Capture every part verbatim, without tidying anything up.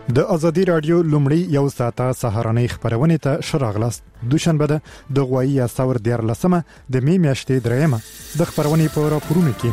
د ازادي رادیو لومړی یو ساعته سهارنۍ خبرونه ته شراغلاست. دوشنبه ده د غوایی اساور دیر لسمه د می میاشتې دریمه د خبرونه په راپورونه کې.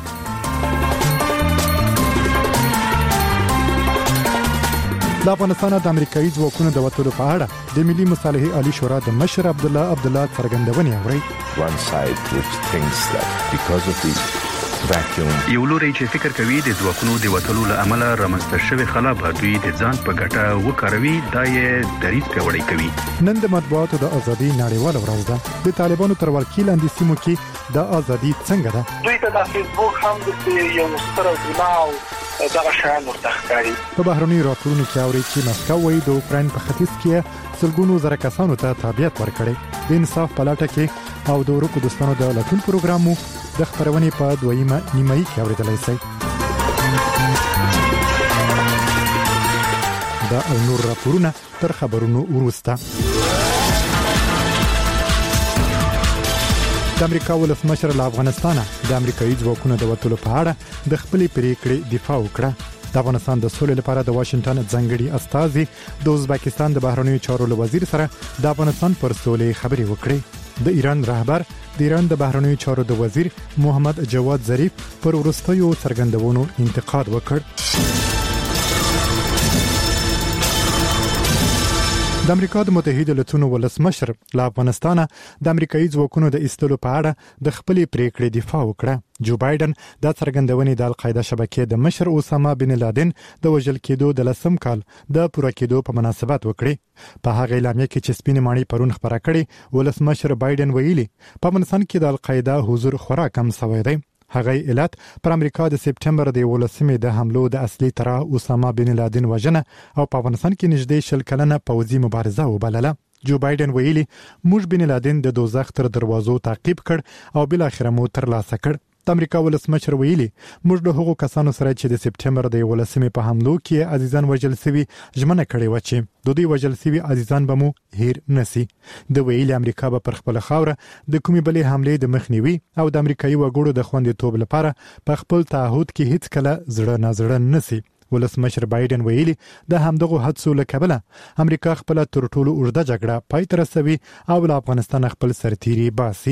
د افغانستان د امریکایي ځواکونو د وټولو په اړه د ملي مصالحې عالی شورا د مشر عبد الله عبد الله څرګندونې اوري. One side which thinks that because of the vacuum یو لوري چې فکر کوي د ځواکونو د وټولو له امله رامنځته شوی خلا به دوی د ځان په ګټه وکاروي، دا یې دریځ پیاوړی کوي. نن د مطبوعاتو د ازادي نړیواله ورځ ده. د طالبانو تر ولکې لاندې سیمو کې د ازادي څنګه ده؟ دوی ته د فیسبوک هم د یو ستر ګناه دغه شان ورته ښکاري. په بهرني راپورونو کې اوري چې مسکو وايي د اوکراین په ختیځ کې سلګونو زره کسانو ته تابعیت ورکړي. د انصاف په لټه کې او د ورکو دوستانو د لټون پروګرامو د خبرونې په دویمه نیمایي کې اوریدلای شي. دا او نور راپورونه تر خبرونو وروسته. د امریکا ولسمشر له افغانستانه د امریکایي ځواکونو د وټولو په اړه د خپلې پریکړې دفاع وکړه. د افغانستان د سولې لپاره د واشنگټن ځانګړي استازي د ازبکستان د بهرنیو چارو وزیر سره د افغانستان پر سولې خبرې وکړې. د ایران رهبر د ایران د بهرنیو چارو د وزیر محمد جواد ظریف پر وروستیو څرګندونو انتقاد وکړ. د امریکا د متحده ایالاتونو ولسمشر له افغانستانه د امریکایي ځواکونو د ایستلو په اړه د خپلې پریکړې دفاع وکړه. جو بایدن د څرګندونې د القاعده شبکې د مشر اسامه بن لادن د وژل کېدو د لسم کال د پوره کېدو په مناسبت وکړي. په هغه اعلامیه کې چې سپینې ماڼۍ پرون خبره کړې، ولسمشر بایدن ویلي په افغانستان کې د القاعده حضور خورا کم شوی دی. هغه علت پر امریکا د سپټمبر د ولسمې د حملو د اصلي طرح اسامه بن لادن وژنه او په افغانستان کې نږدې شل کلنه پوځي مبارزه وبلله. جو بایدن ویلي موږ بن لادن د دوزخ تر دروازو تعقیب کړ او بل اخر مو ترلاسه کړ. د امریکا ولسمشر ویلي موږ له هغو کسانو سره چې د سپټمبر د ولسمې په حملو کې عزیزان وژل شوي ژمنه کړې و چې د دوی وژل شوي عزیزان به مو هیر نسی. د ویلي امریکا به پر خپل خاوره د کومې بلې حملې د مخنیوي او د امریکایي وګړو د خوندیتوب لپاره په خپل تعهد کې هیڅ کله زړه نازړه نسی. ولسمشر بایدن ویلي د همدغه حادثو له کبله امریکا خپل تر ټولو اوږده جګړه پای ته رسوي او له افغانستان خپل سرتیري باسي.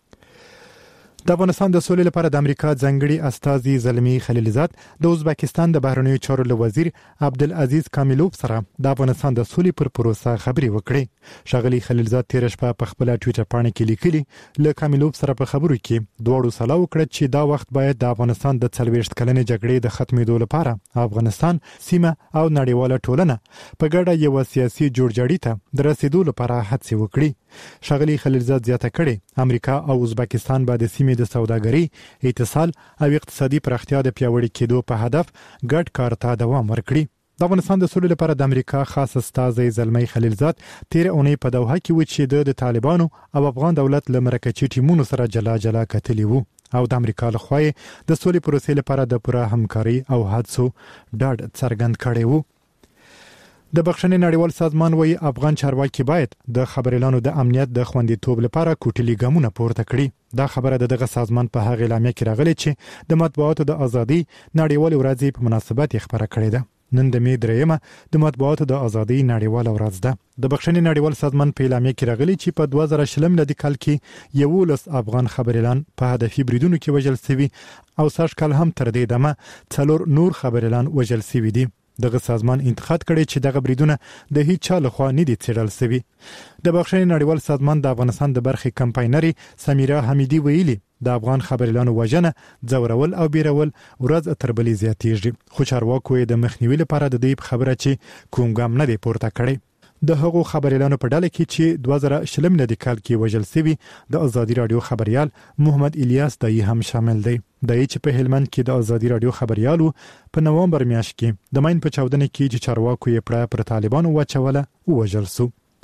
د افغانستان د سولې لپاره د امریکا ځانګړي استازي زلمی خلیلزاد د ازبکستان د بهرنیو چارو وزیر عبدالعزیز کامیلوف سره د افغانستان د سولې پر پروسه خبرې وکړې. ښاغلي خلیلزاد تیر شپه په خپل ټویټر باندې کې لیکلي له کامیلوف سره په خبرو کې دواړو سلام وکړ چې دا وخت باید د افغانستان د څلوېښت کلنې جګړې د ختمېدو لپاره افغانستان سیمه او نړیواله ټولنه په ګډه یو سیاسي جوړجاړي ته د رسیدو لپاره هڅې وکړي. ښاغلي خلیلزاد زیاته کړې امریکا او ازبکستان به د سیمې د سوداګرۍ، اتصال او اقتصادي پراختیا د پیاوړي کېدو په هدف ګډ کار ته دوام ورکړي. د افغانستان د سولې لپاره د امریکا خاص استازی زلمی خلیلزاد تیر اونۍ په دوحه کې و چې د طالبانو او افغان دولت له مرکزي ټیمونو سره جلا جلا کتلي وو او د امریکا لخوا د سولې پروسې لپاره د پوره همکاري او هڅو ډاډ څرګند کړی وو. د بخښنې نړیوال سازمان وايي افغان چارواکي باید د خبريالانو د امنیت د خوندیتوب لپاره کوټلي ګامونه پورته کړي. دا خبره دغه سازمان په هغه اعلامیه کې راغلي چې د مطبوعاتو د ازادي نړیوال ورځ په مناسبت یې خبره کړې ده. نن د می دریمه د مطبوعاتو د ازادي نړیوال ورځ ده. د بخښنې نړیوال سازمان په اعلامیه کې راغلي چې په دوه زره شلم لدی کال کې یولس افغان خبريالان په هدفي بریدونو کې وژل شوي او سږ کال هم تر دې دمه څلور نور خبريالان وژل شوي دي. دغه سازمان انتقاد کړي چې دغه بریدونه د هیڅ چا لخوا نه دي څېړل شوي. د بخښنې نړیوال سازمان د افغانستان د برخې کمپاینري سمیرا حمیدي ویلي د افغان خبريالانو وژنه، ځورول او بیرول ورځ تر بلې زیاتېږي، خو چارواکو یې د مخنیوي لپاره د دې خبره چې کوم ګام نه دی پورته کړی. د هغو خبريالانو په ډله کې چې دوه زره شلم لدی کال کې وژل شوي د ازادي رادیو خبريال محمد الیاس دای هم شامل دی. دای چې په هلمند کې د ازادي رادیو خبريالو په نومبر میاشت کې د ماین په چاودنه کې چې چارواکو یې پړه پر طالبانو واچوله وژل شو.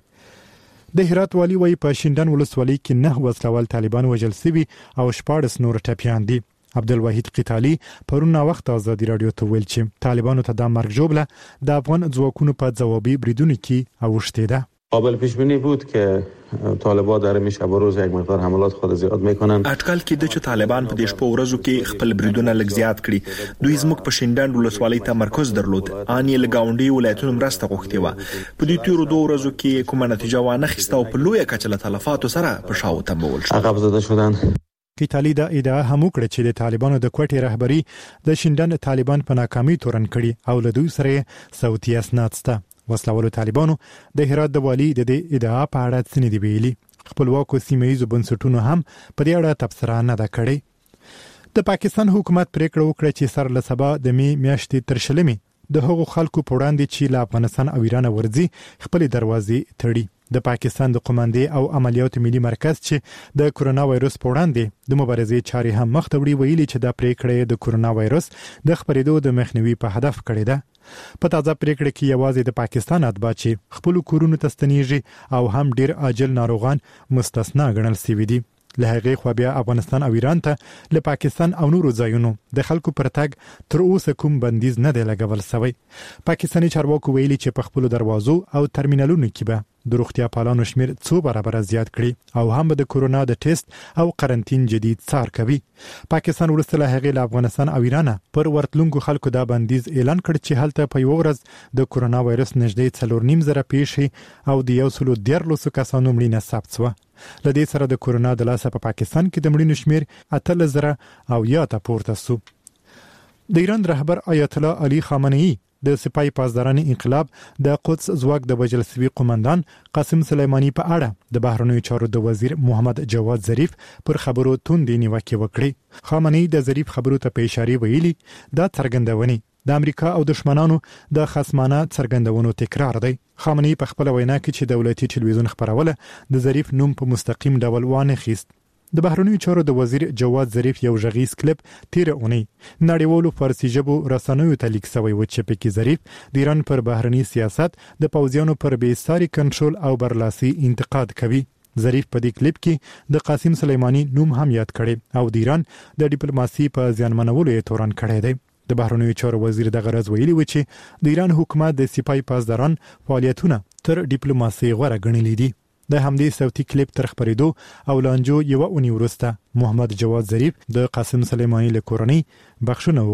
د هرات والی وای په شینډن ولسوالۍ کې نه وسلوال طالبان وژل شوي او شپاړس نور ټپیان دي. عبدالواحد قتالی پرون وخت ازادي رادیو ته ویل چې طالبانو ته د مرګ جوړه د افغان ځواکونو په ځوابي بریدونو کې اوښتې ده. قابل پیش بینی بود که طالبان در این شب و روز یک مقدار حملات خود زیاد میکنن. اټکل کېده چې طالبان په دې شپو ورځو کې خپل بریدونه لږ زیات کړي. دوی زموږ په شینډنډ ولسوالۍ تمرکز درلود. ان یې لګاونډي ولایتونو مرسته غوښتې و. په دې تیرو دوه ورځو کې کومه نتیجه وانه خسته او په لویه کچه له تلفاتو سره په شاو تمبول شو. عقب زده شدن. ایتالیا د ادعا هم وکړه چې د طالبانو د کوټې رهبری د شینډنډ طالبان په ناکامۍ تورن کړي او له دوی سره صوتي اسناد سته. وسلوالو طالبانو د هرات د والی د دې ادعا په اړه څه نه دی ویلي. خپلواکو سیمه‌ییزو بنسټونو هم په دې اړه تبصره نه ده کړې. د پاکستان حکومت پریکړه وکړه چې سر له سبا د می میاشتې تر شلمې د هغو خلکو په وړاندې چې له افغانستان او ایران ورځي خپل دروازې تړي. د پاکستان د قوماندې او عملیات ملي مرکز چې د کورونا وایرس په وړاندې د مبارزې چارې هم مخ ته وړي ویلي چې دا پریکړه د کورونا وایرس د خپرېدو د مخنیوي په هدف کړې ده. په تازه پریکړه کې یوازې د پاکستان اتباع چې خپل کورونو ته ستنیږي او هم ډیر عاجل ناروغان مستثنا ګڼل شوي دي. له هغې خو بیا افغانستان او ایران ته له پاکستان او نورو ځایونو د خلکو پر تګ تر اوسه کوم بندیز نه دی لګول شوی. پاکستاني چارواکو ویلي چې په خپل دروازو او ترمینالونو کې به د روغتیا پالانو شمیر څو برابر زیات کړي او هم د کورونا د ټیسټ او قرنټین جدید څار کوي. پاکستان ورسته له هغې له افغانستان او ایران پر ورتلونکو خلکو دا بندیز اعلان کړ چې هلته په یو ورځ د کورونا وایرس نږدې څلور نیم زره پیښې او د یو سلو دیارلسو کسانو مړینه ثبت شوه. لدې سره د کورونا د لاسه په پاکستان کې د مړینو شمیر اتلس زره او یا ته پورته شو. د ایران رهبر آیت الله علي خامنه‌ای د سپای پاسداران انقلاب د قدس ځواک د وژل شوي قومندان قاسم سلیمانی په اړه د بهرنیو چارو د وزیر محمد جواد ظریف پر خبرو توندې نیوکې وکړې. خامنه‌ای د ظریف خبرو ته په اشاره ویلي دا څرګندونې د امریکا او دشمنانو د خصمانه څرګندونو تکرار دی. خامنه‌ای په خپل وینا کې چې دولتي ټلویزیون خبروله د ظریف نوم په مستقیم ډول وانه خیست. د بهرنیو چارو د وزیر جواد ظریف یو غږیز کلیپ تیر اونۍ نړیوالو فارسی ژبو رسنیو ته لیک شوی و چې پکې ظریف د ایران پر بهرنی سیاست د پوځیانو پر بې ساري کنټرول او برلاسي انتقاد کوي. ظریف په دې کلیپ کې د قاسم سلیمانی نوم هم یاد کړي او د ایران د ډیپلوماسي په زیانمنولو یې تورن کړی دی. د بهرنیو چارو وزیر د غرض ویلي و چې د ایران حکومت د سپای پاسداران فعالیتونه تر ډیپلوماسي غوره ګڼلي دي. د همدې صوتي کلیپ تر خبرېدو او لانجو یو اونۍ وروسته محمد جواد ظریف د قاسم سلیمانی له کورنۍ بخښنه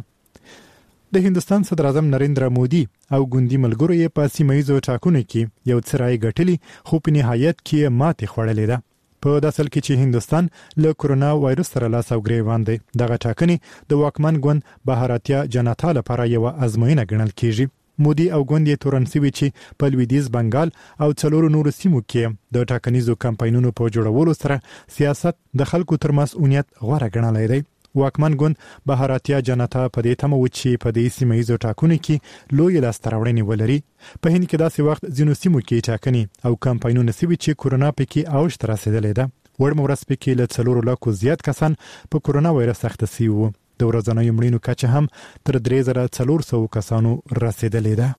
وغوښته. د هندستان صدر اعظم نریندرا مودي او ګوندي ملګرو یې په سیمه‌ییزو ټاکنو کې یو څه رای ګټلي خو په نهایت کې ماتې خوړلې ده. په داسل کې چې هندستان له کورونا وایرس سره لاس او ګریوان دی. دغه ټاکنې د واکمن ګوند بهاراتیا جنتا لپاره یو ازموینه ګڼل کیږي. مودي او ګوند یې تورن شوي چې په لویدیځ بنگال او څلورو نورو سیمو کې د ټاکنیزو کمپاینونو په جوړولو سره سیاست د خلکو تر مسؤلیت غوره ګڼلی دی. واکمن ګوند بهاراتیا جنتا په دې تمه و چې په دې سیمه‌ییزو ټاکنو کې لوی لاسته راوړنې ولري. په هند کې داسې وخت ځینو سیمو کې ټاکنې او کمپاینونه شوي چې کورونا پکې اوج ته رسېدلې ده. وړ ورځ پکې له څلورو لکو زیات کسان په کورونا وایرس اخته شوي وو. د ورځنیو مړینو کچه هم تر درې زره څلور سوه کسانو رسېدلې ده.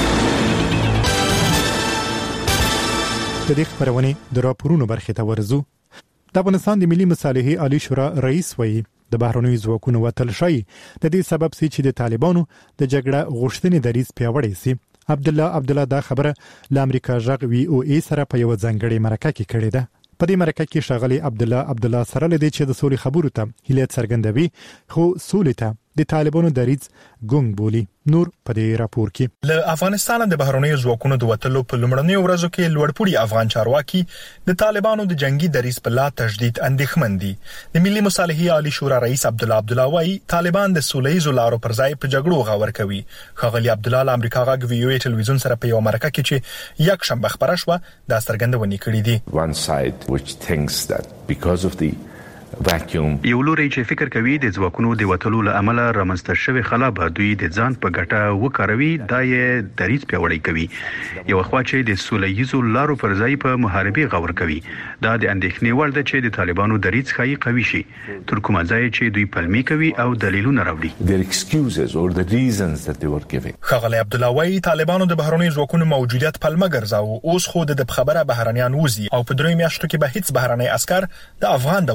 د دې خبرونې د راپورونو برخې ته ورځو. د افغانستان د ملي مصالحې عالی شورا رئیس وایي د بهرنیو ځواکونو وتل شي د دې سبب سي چې د طالبانو د جګړه غوښتنې دریځ پیاوړی سي. عبد الله عبد الله دا خبره ل امریکا ژغ وی او ای سره په یو ځانګړي مرکه کې کړې ده. په دې مرکه کې ښاغلي عبد الله عبد الله سره لدی چې د سولې خبرو ته هیله څرګندوي خو سولې ته د طالبانو دریځ ګونګ بولی. نور په دې راپور کې له افغانستان د بهرنیو ځواکونو د وټلو په لومړنیو ورځو کې لوړپوړي افغان چارواکي د طالبانو د جنگي دریځ په لا تجدید اندېښمن دي. د ملي مصالحې عالی شورا رئیس عبد الله عبد الله وايي طالبان د سوله‌ییزو لارو پر ځای په جګړو غور کوي. ښاغلي عبد الله له امریکا غږ وی او ای ټلویزیون سره په یو مرکه کې چې یک شنبه خبره شوه دا څرګندونې کړې دي. One side which thinks that because of the vacuum یو لوري چې فکر کوي د ځواکونو د وټلو له امله رامنځته شوی خلا به دوی د ځان په ګټه وکاروي دا یې دریځ پیاوړی کوي. یو خوا چې د سوله‌ییزو لارو پر ځای په محاربې غور کوي دا د اندېښنې وړ ده چې د طالبانو دریځ ښایي قوي شي تر کومه ځای چې دوی پلمي کوي او دلیلونه راوړي. their excuses or the reasons that they were giving. ښاغلی عبد الله وايي طالبانو د بهرنیو ځواکونو موجودیت پلمه ګرځاو. اوس خو د خبره بهرنیان وزي او په درې میاشتو کې به هیڅ بهرنی عسكر د افغان دولت تر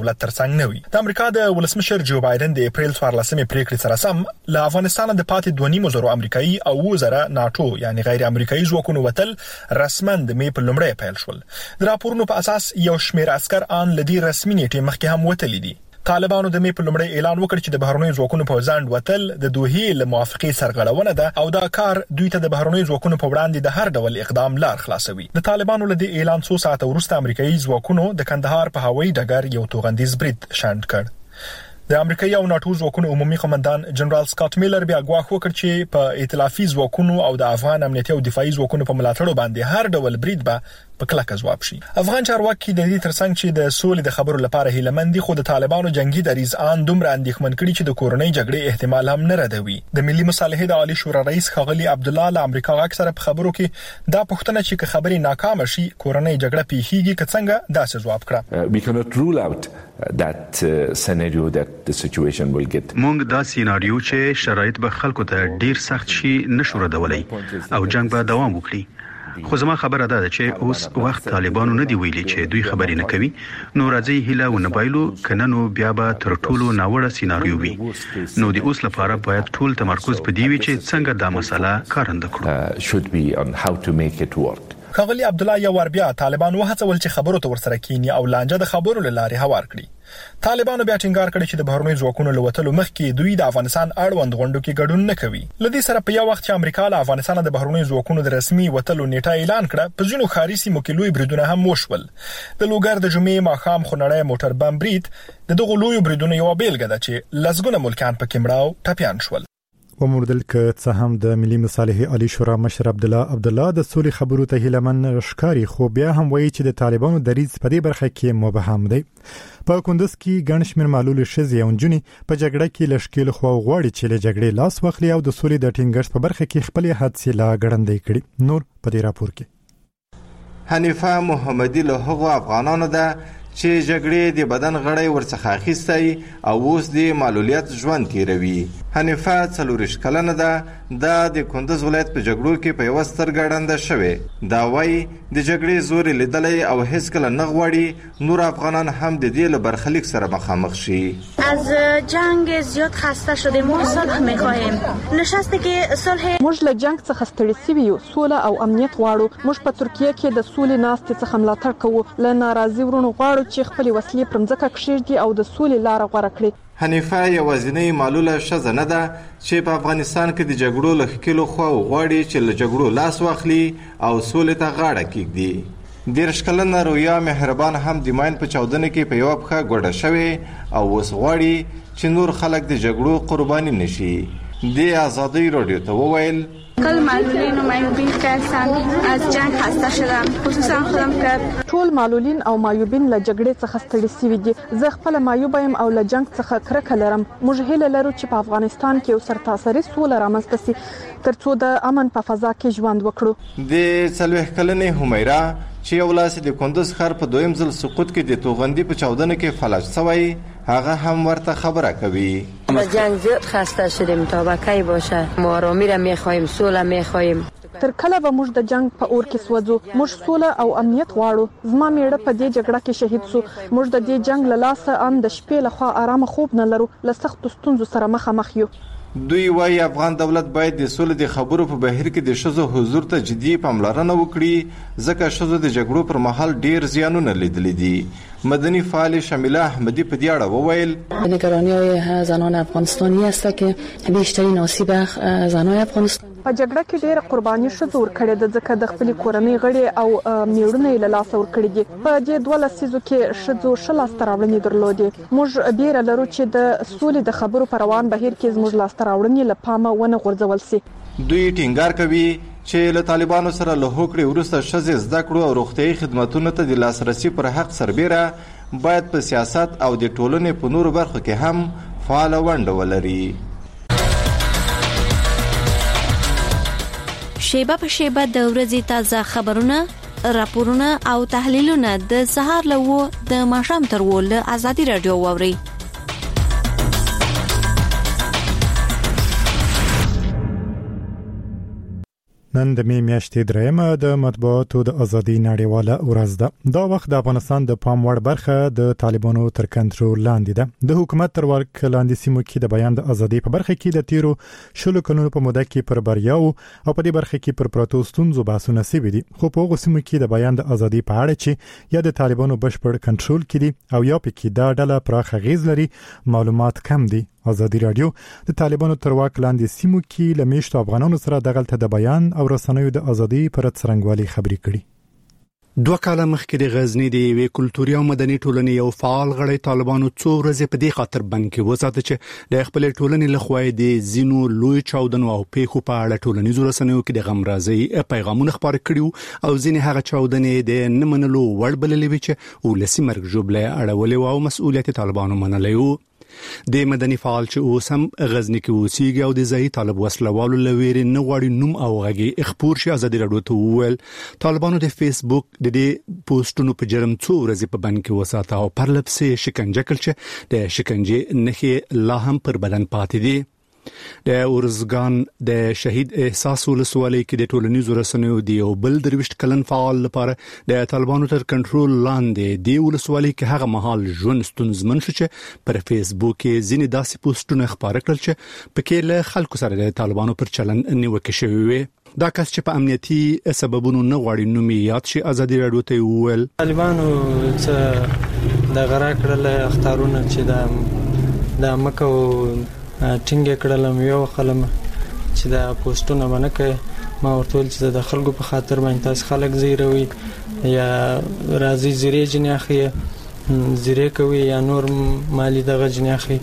ترڅنګ نه وي. د امریکا د ولسمشر جو بایدن د اپریل څوارلسمې پریکړې سره سم له افغانستان د پاتې دوه نیم زره امریکایي او وزره ناتو یعنی غیر امریکایي ځواکونو وتل رسماً د می په لومړی پیل شول. د راپورونو په اساس یو شمېر عسكر ان لدی رسمي نیټه مخکې هم وتلي دي. طالبانو د می په لومړی اعلان وکړ چې د بهرنیو ځواکونو په ځاند وتل د دوه له موافقې سرغړونه ده او دا کار دوی ته د بهرنیو ځواکونو په وړاندې د هر ډول اقدام لار خلاصوي. د طالبانو له دې اعلان څو ساعت وروسته امریکایي ځواکونو د کندهار په هوایي ډګر یو توغندیز برید شاند کړ. د امریکایي او ناتو ځواکونو عمومي قومندان جنرال سکاټ میلر بیا غواخ وکړ چې په ائتلافي ځواکونو او د افغان امنیتي او دفاعي ځواکونو په ملاتړ باندې هر ډول برید به په کلکه ځواب شي. افغان چارواکي د دې ترڅنګ چې د سولې د خبرو لپاره هیلمند دي خو د طالبانو جنگي دریز ان دومره اندېښمن کړي چې د کورنۍ جګړې احتمال هم نه ردوي. د ملي مصالحې د عالی شورا رئیس ښاغلي عبد الله له امریکا اکثره په خبرو کې دا پوښتنه چې که خبرې ناکام شي کورنۍ جګړه پیښیږي که څنګه داسې ځواب کړه. Uh, we cannot rule out that uh, scenario that the situation will get. مونږ دا سيناريو چې شرایط به خلکو ته ډیر سخت شي نشو ردولای او جنگ به دوام وکړي. خو زما خبره ده چې اوس وخت طالبانو نه دی ویلي چې دوی خبرې نه کوي نو راځي هیله و نه بایلو کننو بیا به تر ټولو ناوړه سيناريو وي. نو د اوس لپاره باید ټول تمرکز په دی وي چې څنګه دا مسله کارنده کړو. Uh, should be on how to make it work. ښاغلي عبد الله یو ور بیا طالبان وهڅول چې خبرو ته ورسره کینی او لانجه د خبرو لاره هوار کړي. طالبانو بیا ټینګار کړی چې د بهرنیو ځواکونو لوتلو مخکې دوی د افغانستان اړوند غونډو کې ګډون نه کوي. لدې سره په یو وخت چې امریکا له افغانستان د بهرنیو ځواکونو د رسمي وتلو نیټه اعلان کړه په ځینو ښاري سیمو کې لوی بریدونه هم وشول. د لوګر د جمعې ماښام خونړی موټر بم برید د دغو لویو بریدونو یو بیلګه ده چې لسګونه ملکان پکې مړه او ټپیان شول. وموردل که څه هم د ملي مصالحې عالی شورا مشر عبد الله عبد الله د سولې خبرو ته هیلمن ښکاری خو بیا هم وایي چې د طالبانو دریځ په دې برخه کې مبهم دی. په کندوز کې ګڼ شمېر معلول ښځې او نجونې په جګړه کې له ښکېلو خوا غواړي چې له جګړې لاس واخلي او د سولې د ټینګښت په برخه کې خپلې هڅې لا ګړندۍ کړي. نور په دې راپور کې حنیفه محمدي له هغو افغانانو ده چې جګړې د بدن غړی ورڅخه اخیستی او اوس د معلولیت ژوند تیروي. حنیفه څلوریشت کلنه ده دا د کندوز ولایت په جګړو کې په یوه سترګه ړنده شوې. دا وایي د جګړې زور یې لیدلی او هیڅکله نه غواړي نور افغانان هم د دې له برخلیک سره مخامخ شي. از جنگ زیاد خسته شدیم ما صلح میخواهیم نشسته که صلح موږ له جنگ څخه ستړي سوي یو سوله او امنیت غواړو. موږ په ترکیه کې د سولې ناستې څخه ملاتړ کوو. له ناراضي ورونو غواړو چې خپلې وسلې پر مځکه کښېږدي او د سولې لاره غوره کړي. حنیفه یوازینۍ معلوله ښځه نه ده چې په افغانستان کې د جګړو له ښکېلو خوا غواړي چې له جګړو لاس واخلي او سولې ته غاړه کېږدي. دېرش کلنه رویا مهربان هم د ماین په چاودنه کې په یوه پښه ګوډه شوې او اوس غواړي چې نور خلک د جګړو قرباني نشي. د ازادۍ راډیو ته وویل کل معلولین و معیوبین که هستند از جنگ خسته شدم خصوصا خودم که ټول معلولین او معیوبین له جګړې څخه ستړي سوي دي. زه خپله معیوبه یم او له جنګ څخه کرکه لرم. موږ هیله لرو چې په افغانستان کې یو سرتاسري سوله رامنځته سي تر څو د امن په فضا کې ژوند وکړو. د څلوېښت کلنې همیرا چې یو لاس د کندوز ښار په دویم ځل سقوط کې د توغندي په چاودنه کې فلج شوی هغه هم ورته خبره کوي. ما جنگ زیاد خسته شدیم تا به کی باشه. ما آرامی را میخواهیم سوله میخواهیم. تر کله به موږ د جنگ په اور کې سوځو. موږ سوله او امنیت غواړو. زما میړه په دې جګړه کې شهید شو. موږ د دې جنگ له لاسه ان د شپې لخوا آرام خوب نه لرو. له سختو ستونزو سره مخامخ یو. دوی وايي افغان دولت باید د سولې د خبرو په بهیر کې د ښځو حضور ته جدي پاملرنه وکړي ځکه ښځو د جګړو پر مهال ډیر زیانونه لیدلي دي. مدني فعال شمیله احمدی په دې اړه وویل نگرانی‌های زنان افغانستانی است که بیشترین آسیب زنان افغانستان په جګړه کې ډېر قرباني ښځو ورکړې ده ځکه د خپلې کورنۍ غړي او میړونه یې له لاسه ورکړي دي. په دې دوه لسیزو کې ښځو ښه لاسته راوړنې درلودې. موږ بیره لرو چې د سولې د خبرو په روان بهیر کې زموږ لاسته راوړنې له پامه ونه غورځول سي. دوی ټینګار کوي چې له طالبانو سره له هوکړې وروسته ښځې زده کړو او روغتیايي خدماتونو ته د لاسرسي پر حق سربیره باید په سیاست او د ټولنې په نورو برخو کې هم فعاله ونډه ولري. شیبه په شیبه د ورځې تازه خبرونه، راپورونه او تحلیلونه د سهار له و د ماښام تر و له ازادي رادیو واوري. نن د می میاشتې درېمه د مطبوعاتو د ازادي نړیواله ورځ ده. دا وخت د افغانستان د پام وړ برخه د طالبانو تر کنټرول لاندې ده. د حکومت تر واک لاندې سیمو کې د بیان د ازادي په برخه کې د تیرو شلو کلونو په موده کې پر بریاو او په دې برخه کې پر پروتو ستونزو بحثونه سوي دي. خو په هغو سیمو کې د بیان د ازادي په اړه چې یا د طالبانو بشپړ کنټرول کې دي او یا پکې دا ډله پراخ غیز لري معلومات کم دي. ازادي رادیو د طالبانو تر واک لاندې سیمو کې له میشتو افغانانو سره دغلته د بیان او رسنیو د ازادي پر څرنګوالي خبرې کړي. دوه کاله مخکې د غزنی د یوې کلتوري او مدني ټولنې یو فعال غړی طالبانو څو ورځې په دې خاطر بند کې وساته چې د خپل ټولنې لخوا د زینو لوی چاودنو او پیښو په اړه ټولنیزو رسنیو کې د غم رازي پیغامونه خپاره کړي او ځینې هغه چاودنې د نه منلو وړ بللې وي چې ولسی مرګ جوړه اړولې او مسؤلیت طالبانو منلې وو. د مدني فعال چې اوس هم غزنی کې اوسېږي او د ځای طالب وسلوالو لويري نه غواړي نوم او غږی خبر شي. ازادي رادیو ته وویل طالبانو د فیسبوک د دې پوسټونو په جرم څو ورځې په بند کې وساته او پر لپسې شکنجه کړل چې د شکنجه نخي لا هم پر بدن پاتې دي. د اورزګان د شهید احساس ولسوالۍ کې د ټولنیزو رسنیو دی او بل درويشت کلن فعال لپاره د طالبانو تر کنټرول لاندې دی ولسوالۍ کې هغه مهال ژوند ستونزمن شو چې پر فیسبوک کې ځینې داسې پوسټونه خبره کړل چې پکې له خلکو سره د طالبانو پر چلن نیوکه شوی وي. دا کس چې په امنیتي سببونو نه غواړي نوم یاد شي ازادي رادیو ته وویل طالبانو چې د غرا کړل اختارونه چې د د مکه ټینګه کړلم یو خلم چې دا پوسټونه باندې کوي ما ورته چې د خلکو په خاطر باندې تاسو خلک زیروي یا راځي زیری جناخي زیری کوي یا نور مالی دغه جناخي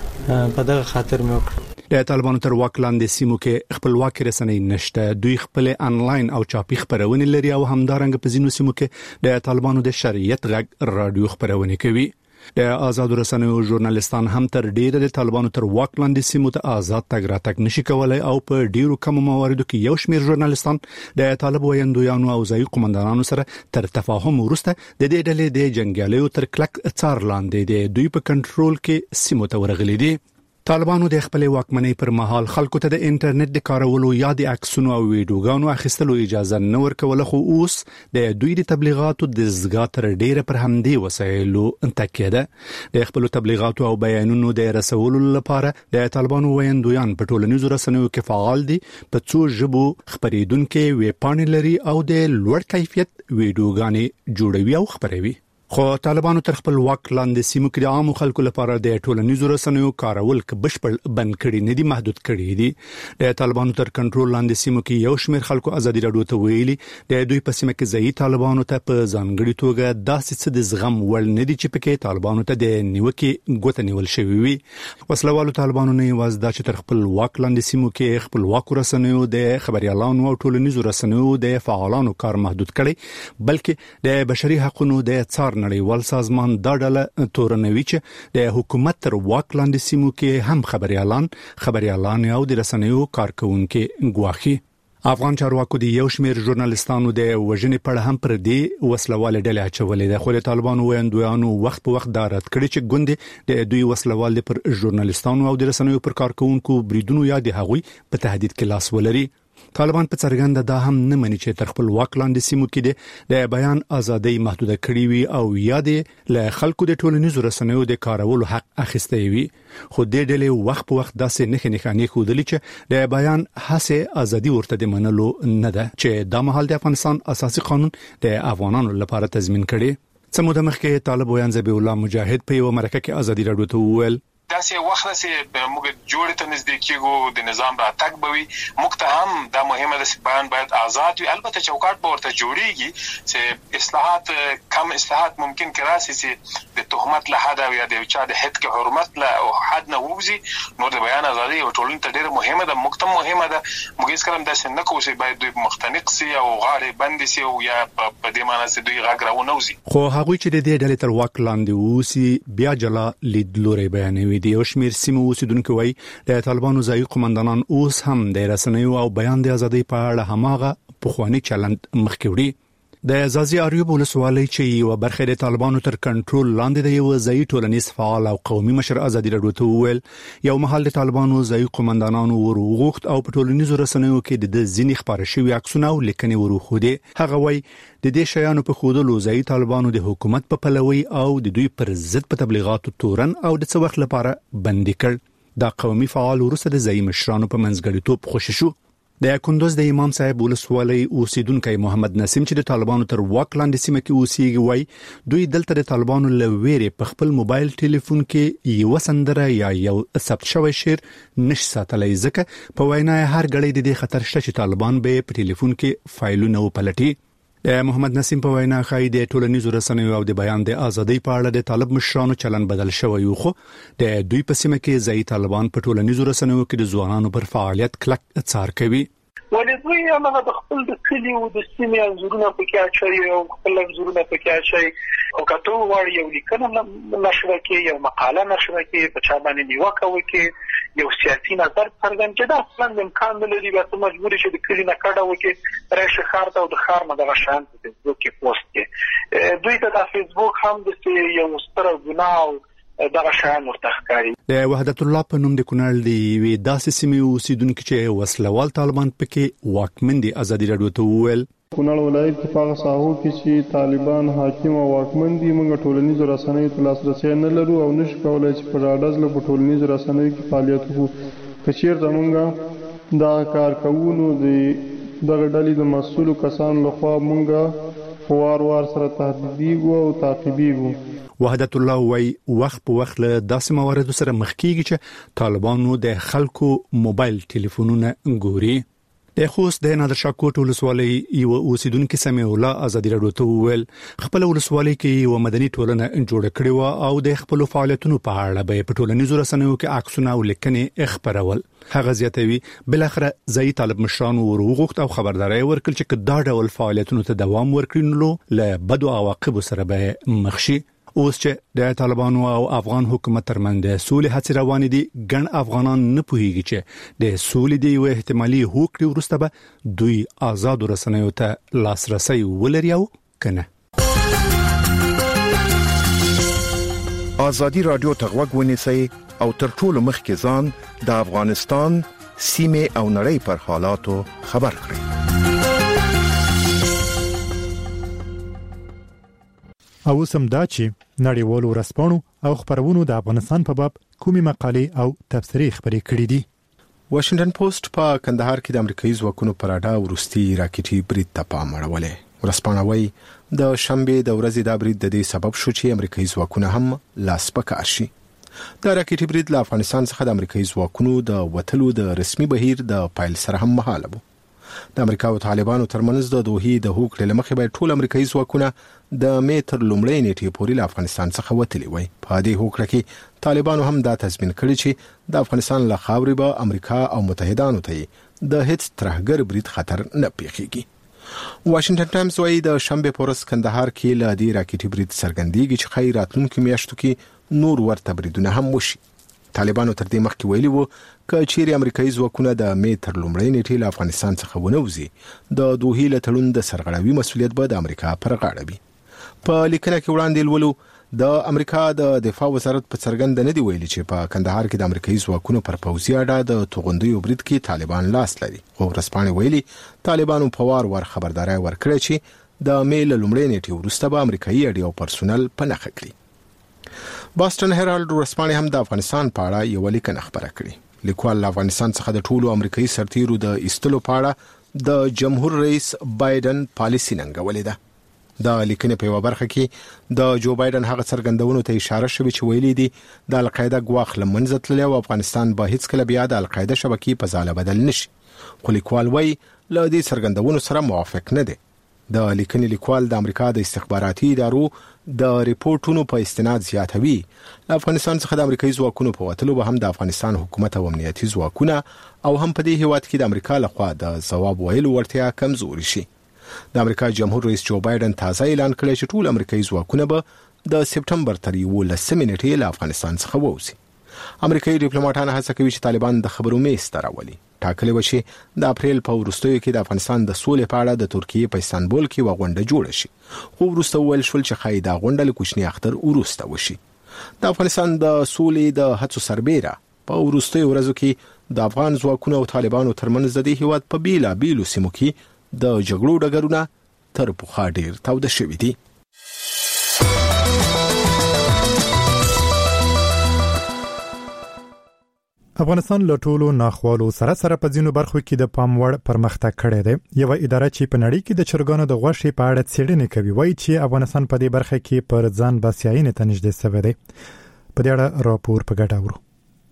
په دغه خاطر مې وکړ. د طالبانو تر واک لاندې سیمو کې خپلواکي رسنۍ نشته. دوی خپل انلاین او چاپی خبرونه لري او همدارنګ په ځینو سیمو کې د طالبانو د شریعت غږ رادیو خبرونه کوي. د آزاد رسنیو ژورنالستان هم تر ډیره د طالبانو تر واک لاندې سیمو ته آزاد تګ راتګ نشي کولای او په ډیرو کم مواردو کې یو شمېر ژورنالستان د طالب ویندویانو او ځایي قومندانانو سره تر تفاهم وروسته د دې ډلې د جنگیالیو تر کلک څار لاندې د دوی په کنټرول کې سیمو ته ورغلي دي. طالبانو د خپل واکمنۍ پر مهال خلکو ته د انټرنیټ د کارولو یا د عکسونو او ویډیوګانو اخیستلو اجازه نه ورکوله. خو اوس د دوی د تبلیغاتو د زګا تر ډیره پر همدې وسایلو تکیه ده. د خپل تبلیغاتو او بیانونو د رسولو لپاره د طالبانو ویندویان په ټولنیزو رسنیو کې فعال دي. په څو ژبو خبرېدونکو ویبپاڼې لري او د لوړ کیفیت ویډیوګانې جوړوي او خبروي. خو طالبانو تر خپل واک لاندې سیمو کې د عام خلکو لپاره د ټولنیزو رسنیو کارول ک بشپړ بند کړي نه دي، محدود کړي دي. د طالبانو تر کنټرول لاندې سیمو کې یو شمېر خلکو ازادي رادیو ته ویلي د دوی په سیمه کې ځای طالبانو ته په ځانګړي توګه داسې څه د زغم وړ نه دي چې پکې طالبانو ته د نیوکې ګوته نیول شوی وي. وسلوالو طالبانو نه یوازې د تر خپل واک لاندې سیمو کې خپل واک رسنیو د خبريالانو او ټولنیزو رسنیو د فعالانو کار محدود کړي، بلکې د بشري حقوقو د څار نړیوال سازمان دا ډله تورنوي چې د حکومت تر واک لاندې سیمو کې هم خبريالان خبريالان او د رسنیو کارکونکو ګواخي. افغان چارواکو د یو شمېر ژورنالستانو د وژنې په اړه هم پر دې وسلواله ډلې اچولې ده، خو د طالبانو ویندویانو وخت په وخت دا رد کړي چې ګوندې د دوی وسلوال پر ژورنالستانو او د رسنیو پر کارکونکو بریدونو یا د هغوی په تهدید کې لاس ولري. طالبان په څرګنده دا هم نه مني چې تر خپل واک لاندې سیمو کې د بیان ازادي محدوده کړي وي او یا د له خلکو د ټولنیزو رسنیو د کارولو حق اخیسته وي. خو د ډلې وخت په وخت داسې نه خنيخاني خودلی چې د بیان هڅه ازادي ورته د منلو نه ده چې د مهال د افغانستان اساسي قانون د افغانانو لپاره تضمین کړي. سموده مخکې طالب ویان زبی الله مجاهد په یو مرکه کې ازادي رادیو ته وویل داسې وخت چې موږ جوړ ته نږدې کېږو د نظام راتګ بوي موږ ته هم دا مهمه ده چې بیان باید آزاد وي. البته چوکاټ به ورته جوړیږي چې اصلاحات کم اصلاحات ممکن کراسي چې د تهمت له حد یا د چا د حد کې حرمت له او حد نه ووزي. نو د بیان ازادي او ټولنې ته ډیره مهمه ده، موږ ته مهمه ده. موږ هیڅ کله داسې نه کوو چې باید دوی مختنق سي او غاړې بند سي او یا په دې معنی چې دوی غږ راونه وزي. خو هغه چې د دې ډلې تر واک لاندې ووسی بیا جلا لیدلوري بیانوي. د یو شمېر سیمو اوسیدونکو وایي د طالبانو ځایي قومندانان اوس هم د رسنیو او بیان د ازادۍ په اړه هماغه پخوانی چلند مخکې وړي. د ازازي اریوب ولسوالۍ چې یو برخه د طالبانو تر کنټرول لاندې د یو ځای ټولنیز فعال او قومي مشر ازادي راډیو ته وویل یو مهال د طالبانو ځای قومندانانو وروغښت او په ټولنیزو رسنیو کې د ځینې خبرې شوی عکسونه او لیکنې وروخوده. هغه وایي د دې شیانو په خوده ځای طالبانو د حکومت په پلوي او د دوی پر ضد په تبلیغاتو تورن او د څه وخت لپاره بندي کړ. دا قومي فعال ورسره د ځای مشرانو په منځګړیتوب خوشی شو. د کندوز د امام صاحب ولسوالۍ اوسیدونکو محمد نسیم چې د طالبانو تر واک لاندې سیمه کې اوسېږي وای دوی دلته د طالبانو لويري په خپل موبایل ټلیفون کې یو سندره یا یو ثبت شوی شعر نش ساتلای ځکه په وینا هر غړي د دې خطر شته چې طالبان به په ټلیفون کې فایلونه وپلټي. د محمد نسیم په وینا خای د ټولنیزو رسنیو او د بیان د ازادۍ په اړه د طالب مشرانو چلن بدل شوی خو د دوی په سیمه کې ځای طالبان په ټولنیزو رسنیو کې د ځوانانو پر فعالیت کلک څار کوي. ولې دوی هغه د خپل د کلی او د سیمې انځورونه پکې اچوي او خپل انځورونه پکې اچوي او کته وړي یو لیکنه نشره کې یو مقاله نشره کې په چا باندې نیوکه وکړي یو سیاسي نظر څرګند چې دا اصلا امکان نه لري چې مجبور شي د کلی نه کډه وکړي راشي خار ته او د خار مدغه شان په فیسبوک کې پوسټ کړي. دوی ته د فیسبوک هم د یو ستر ګناه دا شان مرتخکاری. د وحدت الله په نوم د کونړ دی وی داسې سیمې اوسیدونکو چې وسلوال طالبان پکې واکمن دي ازادي راډیو ته وویل کونړ ولایت کې په ساحو کې چې طالبان حاکم او واکمن دي موږ ټولنیزو رسنیو ته لاسرسي نه لرو او نشو کولای چې په راډز له ټولنیزو رسنیو کې فعالیت وکړو. کچیر زمونږ دا کار کوونو د دغه ډلې د مسؤلو کسانو لخوا موږ وار وار سره تهدیدیږو او تعقیبیږو. وحدت الله وای وخت په وخت له داسې مواردو سره مخ کیږي چې طالبانو د خلکو موبایل ټلیفونونه ګوري. د خوست د نادر شاه کوټ ولسوالۍ یو اوسیدونکو سمې الله ازادي راډیو ته وویل خپل ولسوالۍ کې یو مدني ټولنه جوړه کړې و او د خپل فعالیتونو په اړه به په ټولنیزو رسنیو کې عکسونه او لیکنې خبرول. هغه زیاتوي بل اخره ځای طالب مشرانو وروغښت او خبرداري ورکړل چې دا ډول فعالیتونو ته دوام ورکړي نو له بدو عواقب سره به مخ شي. اوس چې د طالبانو او افغان حکومت ترمنځ د سولې هڅې روانې دي ګڼ افغانان نه پوهیږي چې د سولې دی یو احتمالي هوکړې وروسته به دوی آزاد رسنیو ته لاسرسي ولري او کنه. ازادي رادیو ته غوږ ونیسئ او تر ټولو مخکې ځان د افغانستان سیمه او نړۍ پر حالاتو خبر کړئ. او سم دا چې نړیوالو ورځپاڼو او خبرونو د افغانستان په باب کومي مقالې او تبصرې خبرې کړې دي. واشنگټن پوسټ په کندهار کې د امریکایي ځواکونو پر اډه ورستي راکټي برید ته پام اړولې. ورځپاڼه وايي د شنبه د ورځې د برید د دې سبب شو چې امریکایي ځواکونه هم لاس پکار شي. د راکټي برید له افغانستان څخه د امریکایي ځواکونو د وټلو د رسمي بهیر د پایل سره هم مهاله وو. د امریکا او طالبانو ترمنځ د دوحې د هوکړې لمخې به ټول امریکایي ځواکونه د میتر لومړی نیټې پورې له افغانستان څخه وتلي وي. په دې هوکړه کې طالبانو هم دا تضمین کړی چې د افغانستان له خاورې به امریکا او متحدانو ته د هیڅ ترهګر برید خطر نه پیښیږي. واشنگټن ټایمز وايي د شنبه په ورځ کندهار کې له دې راکټي برید څرګندېږي چې خیر راتلونکو میاشتو کې نور ورته بریدونه هم وشي. طالبانو تر دې مخکې ویلي وو چې چیرې امریکایي ځواکونه د میتر لومړی نیټې له افغانستان څخه ونوځي د دوحې له تړون د سرغړاوي مسولیت به د امریکا پر غاړه وي. په لیکنه کې وړاندې لولو د امریکا د دفاع وزارت په څرګند نه دی ویلي چې په کندهار کې د امریکایي ځواکونو پر پوځي اډه د توغندیو برید کې طالبان لاس لري. خو ورځپاڼې ویلي طالبانو په وار وار خبرداري ورکړه چې د میل لومړی نیټې وروسته به امریکایي اډې او پرسونل په نښه کړي. باستن هرالد ورځپاڼې هم د افغانستان په اړه یو لیکنه خبره کړې. لیکوال له افغانستان څخه د ټولو امریکایي سرتیرو د ایستلو په اړه د جمهور رئیس بایدن پالیسی ننګولې ده. د لیکنې په یو برخه کې د جو بایدن هغه څرګندونو ته اشاره شوې چې ویلي دي د القاعده ګواښ لمنځه تللی او افغانستان به هیڅ کله بیا د القاعده شبکې په ځاله بدل نشي. خو لیکوال وايي له دې څرګندونو سره موافق نه دي. د لیکنې لیکوال د امریکا د استخباراتي ادارو د ریپورتونو په استناد زیاتوي له افغانستان څخه د امریکایي ځواکونو په وتلو به هم د افغانستان حکومت او امنیتي ځواکونه او هم په دې هیواد کې د امریکا لخوا د ځواب ویلو وړتیا کمزوري شي. د امریکا جمهور رئیس جو بایدن تازه اعلان کړی چې ټول امریکایي ځواکونه به د سپټمبر تر یولسمې نیټې له افغانستان څخه ووځي. امریکایي ډیپلوماټان هڅه کوي چې طالبان د خبرو میز ته راولي. ټاکلې و چې د اپریل په وروستیو کې د افغانستان د سولې په اړه د ترکیه په استانبول کې وغونډه جوړه شي، خو وروسته ویل شول چې خای دا غونډه له کوچنی اختر وروسته وشي. د افغانستان د سولې د هڅو سربېره په وروستیو ورځو کې د افغان ځواکونو او طالبانو ترمنځ د دې هیواد په بیلا بیلو سیمو کې د جګړو ډګرونه تر پخوا ډیر تاوده شوي دي. افغانستان له ټولو ناخوالو سره سره په ځینو برخو کې د پام وړ پرمختګ کړی دی. یو اداره چې په نړۍ کې د چرګانو د غوښې په اړه څېړنې کوي وایي چې افغانستان په دې برخه کې پر ځان بسیاینې ته نږدې شوی دی. په دې اړه راپور په ګډه اورو.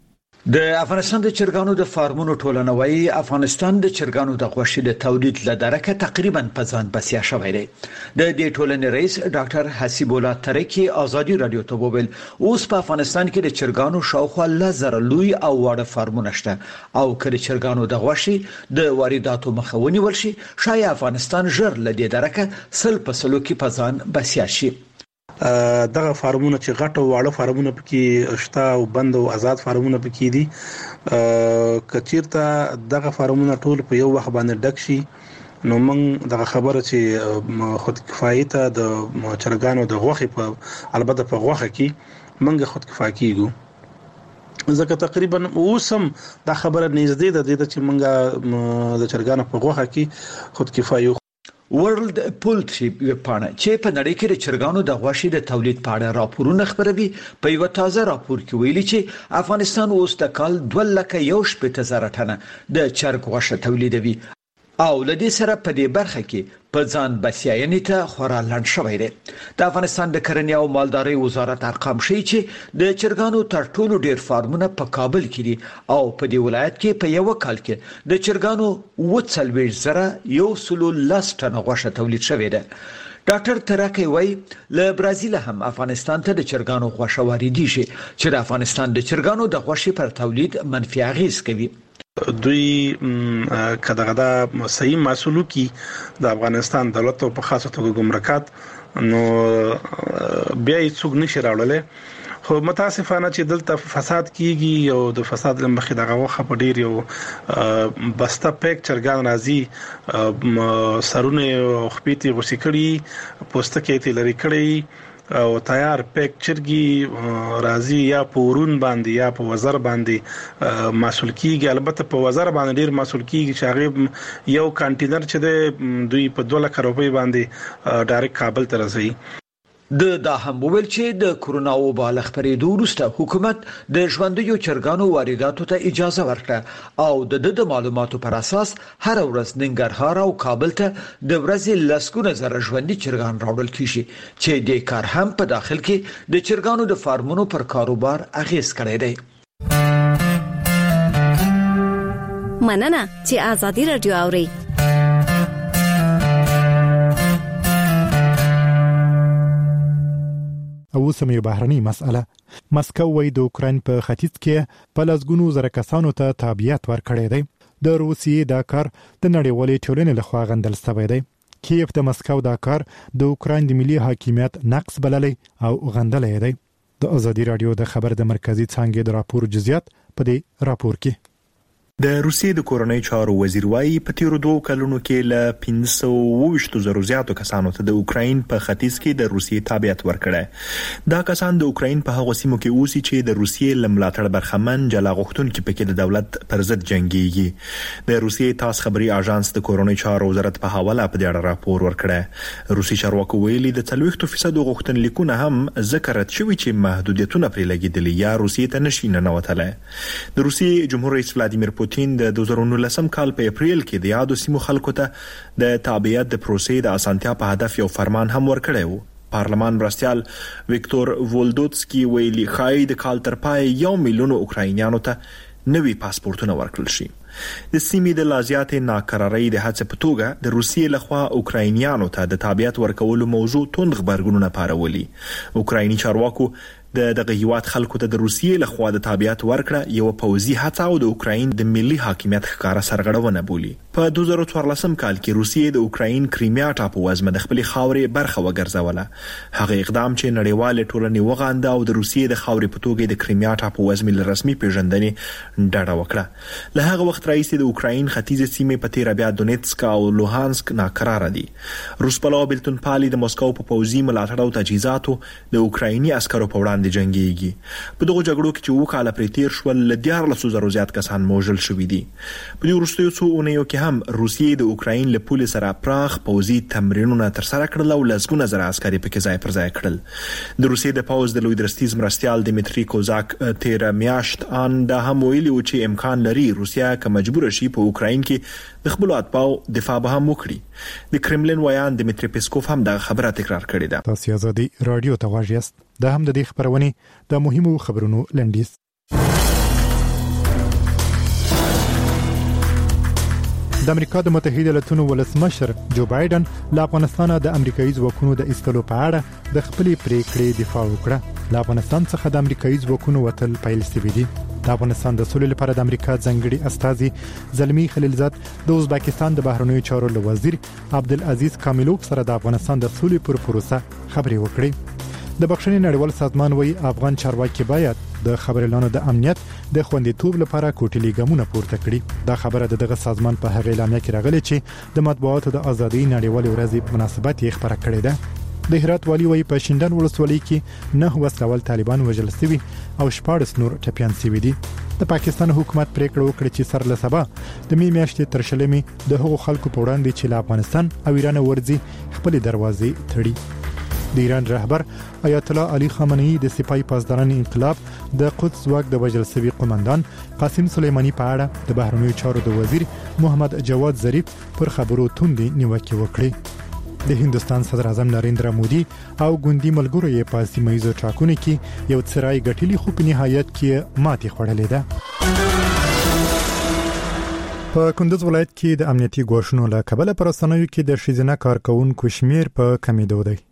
د افغانستان د چرګانو د فارمونو ټولنه وايي افغانستان د چرګانو د غوښې د تولید لدارکه تقریبا په ځان بسیا شوی دی. د دې ټولنې رئیس ډاکټر حسیب الله ترکی ازادي رادیو ته وویل اوس په افغانستان کې د چرګانو شاوخوا لزر لوی او واړه فارمونه شته او کله چرګانو د غوښې د وارداتو مخه ونیول شي شاید افغانستان ژر لدې درکه سل په سلو کې په ځان بسیا شي. دغه فارمونه چې غټ او واړه فارمونه پکې شته او بند او آزاد فارمونه پکې دي، کچیرته دغه فارمونه ټول په یو وخت باندې ډک شي نو موږ دغه خبره چې خود کفایته د چرګانو د غوښې په البته په غوښه کې موږ خود کفایه کیږو، ځکه تقریبا اوسم دا خبره نږدې ده چې موږ د چرګانو په غوښه کې خود کفایه. ورلد پولټری ویبپاڼه چې په نړۍ کې د چرګانو د غوښې د تولید په اړه راپورونه خپروي په یو تازه راپور کې ویلي چې افغانستان اوس د کال دوه لکه یو شپږ زره ټنه د چرګ غوښه تولیدوي او لدې سره په دې برخه کې په ځان بسیاینې ته خورا لنډ شوی دی. د افغانستان د کرنې او مالدارۍ وزارت ارقام ښیي چې د چرګانو تر ټولو ډیر فارمونه په کابل کې دي او په دې ولایت کې په یو کال کې د چرګانو اووه څلوېښت زره یو سلو لس ټنه غوښه تولید شوې ده. ډاکټر ترکی وایي له برازیل هم افغانستان ته د چرګانو غوښه واردېږي چې د افغانستان د چرګانو د غوښې پر تولید منفي اغېز کوي. دوی کداغه دا صحیح مسولو کی د افغانستان دولت په خاصه توګه ګمرکات نو بیا یې څوک نشي راوړل، خو متاسفانه چې دلته فساد کیږي او د فساد لمخې دغه وخت په ډیر یو بسته پیک چرګان راځي سرونه خپېتی غوسې کړي پوستکي ته لري کړي او تیار پیک چرګي راځي یا پورون باندې یا په وزر باندې مسول کیږي. البته په وزر باندې ډیر مسول کیږي چې هغه یو کانټینر چې د دوی په دوه لک روپۍ باندې ډایرکټ کابل ته راځي. د دا هم ویل چې د کورونا وبا خبرېدو وروسته حکومت د ژوندیو چرګانو وارداتو ته اجازه ورکړه او د د معلوماتو پر اساس هر ورځ ننګرهار او کابل ته د ورځې لسګونه زره ژوندي چرګان راوړل کیږي چې د کار هم په داخل کې د چرګانو د فارمونو پر کاروبار اغیز کړی دی. مننه چې آزادي رادیو اوري. او سم یو بهرنی مسأله. مسکو وای د اوکراین په ختیځ کې په لسګونو زره کسانو ته تابعیت ورکړی دی. د روسیې دا کار د نړیوالې ټولنې لخوا غندل شوی دی. کیف د مسکو دا کار د اوکراین د ملي حاکمیت نقص بللی او غندلی دی. د آزادي رادیو د خبر د مرکزی څانګې د راپور جزئیات په دې راپور کې. د روسیې د کورنۍ چارو وزیر وايي په تیرو دوه کلونو کې ل پنځه سوه اووه زره زیاتو کسانو ته د اوکراین په ختیځ کې د روسیې تابعیت ورکړی. دا کسان د اوکراین په هغو سیمو کې اوسي چې د روسیې لملاتړ برخمن جلا غوښتونکو پکې د دولت پر ضد جنگيږي. د روسیې تاس خبري اژانس د کورنۍ چارو وزارت په حواله په دې اړه راپور ورکړی. روسي چارواکو ویلي د څلوېښت فیصد غوښتنلیکونه هم ذکر شوی چې محدودیتونه پرې لګیدلي یا روسیې ته نشي ننوتلی. د روسیې جمهور رئیس ولادیمیر پوتین د دوه زره نولسم کال په اپریل کې د یادو سیمو خلکو ته د تابعیت د پروسې د اسانتیا په هدف یو فرمان هم ورکړی و. پارلمان مرستيال ویکتور وولدوتسکی ویلي خای د کال تر پای یو میلیون اوکراینیانو ته نوي پاسپورتونه ورکړل شي. د سیمې د لازیات ناکرارۍ د هڅې په توګه د روسیې لخوا اوکراینیانو ته د تابعیت ورکولو موضوع توند خبرګونونه پارولي. اوکرایني چارواکو د دغه هیواد خلکو ته د روسیې لخوا د تابعیت ورکړه یو پوځي هڅه او د اوکراین د ملي حاکمیت ښکارا سرغړونه بولي. په دوه زره څوارلسم کال کې روسیې د اوکراین کریمیا ټاپووزمه د خپل خاورې برخه وګرځوله. هغه اقدام چې نړیوال ټولنې وغانده او د روسیې د خاورې په توګه د کریمیا ټاپووزمه له رسمي پیژندنې ډډه وکړه. له هغه وخت راهیسې د اوکراین ختیځه سیمې په تیر بیا دونیتسک او لوهانسک ناکراره دي. روس پلو بلتون پالي د مسکو په پوځي ملاتړ او تجهیزاتو د اوکرایني عسکرو په وړاندې جنگيږي. په دغه جګړو کې چې وکاله پرې تیر شول ل دیارلس زره زیات کسان موجل شوي دي. په دې وروستیو څو اونیو کې هم روسیې د اوکراین له پولې سره پراخ پوځي تمرینونه ترسره کړل او لسګونه زره عسکري پکې ځای پر ځای کړل. د روسیې د پوځ د لوی درستیز مرستيال دیمتری کوزاک تیر میاشت ان د هم ویلي و چې امکان لري روسیا که مجبور شي په اوکراین کې د خپل اتباعو دفاع به هم وکړي. د کرملین ویان دیمتری پیسکوف هم د خبره تکرار کړې ده. تاسو ازادي رادیو ته واژیاست. د هم د دې خبرونه د مهمو خبرونو لنډیز. د امریکا د متحده ایالاتونو ولسمشر جو بایدن له افغانستان د امریکایي ځواکونو د ایستلو په اړه د خپل پریکړې دفاع وکړه. له افغانستان څخه د امریکایي ځواکونو وتل پیل شوی دی. د افغانستان د سولې لپاره د امریکا ځنګړي استازي زلمی خلیلزاد د ازبکستان د بهرنیو چارو وزیر عبدالعزیز کاملوف سره د افغانستان د سولې پر پروسه خبرې وکړې. د بخښنې نړیوال سازمان وایي افغان چارواکي باید د خبريالانو د امنیت د خوندیتوب لپاره کوټلي ګامونه پورته کړي. دا خبره د دغه سازمان په هغه اعلامیه کې راغلي چې د مطبوعاتو د ازادۍ نړیوال ورځې په مناسبت یې خبره کړې ده. د هرات والی وایي په شینډن ولسوالۍ کې نه وسلوال طالبان وژل شوي او شپاړس نور ټپيان شوي دي. د پاکستان حکومت پریکړه وکړه چې سر له سبا د می میاشتې تر شلمې د هغو خلکو په وړاندې چې له افغانستان او ایران ورځي خپل دروازې تړي. د ایران رهبر آیت الله علي خامنه‌ای د سپای پاسداران انقلاب د قدس ځواک د وژل شوي قومندان قاسم سلیمانی په اړه د بهرنیو چارو د وزیر محمد جواد ظریف پر خبرو توندې نیوکه وکړه. د هندستان صدر اعظم نریندرا مودي او ګوندی ملګرو یې په سیمایي ټاکنو کې یو څرای غټلی خو په نهایت کې ماتې خوړلې ده. په کندوز ولایت کې د امنیتي ګواښونو له کبله پر رسنیو کې د شیزنه کارکونکو شمیر په کمیدو دی.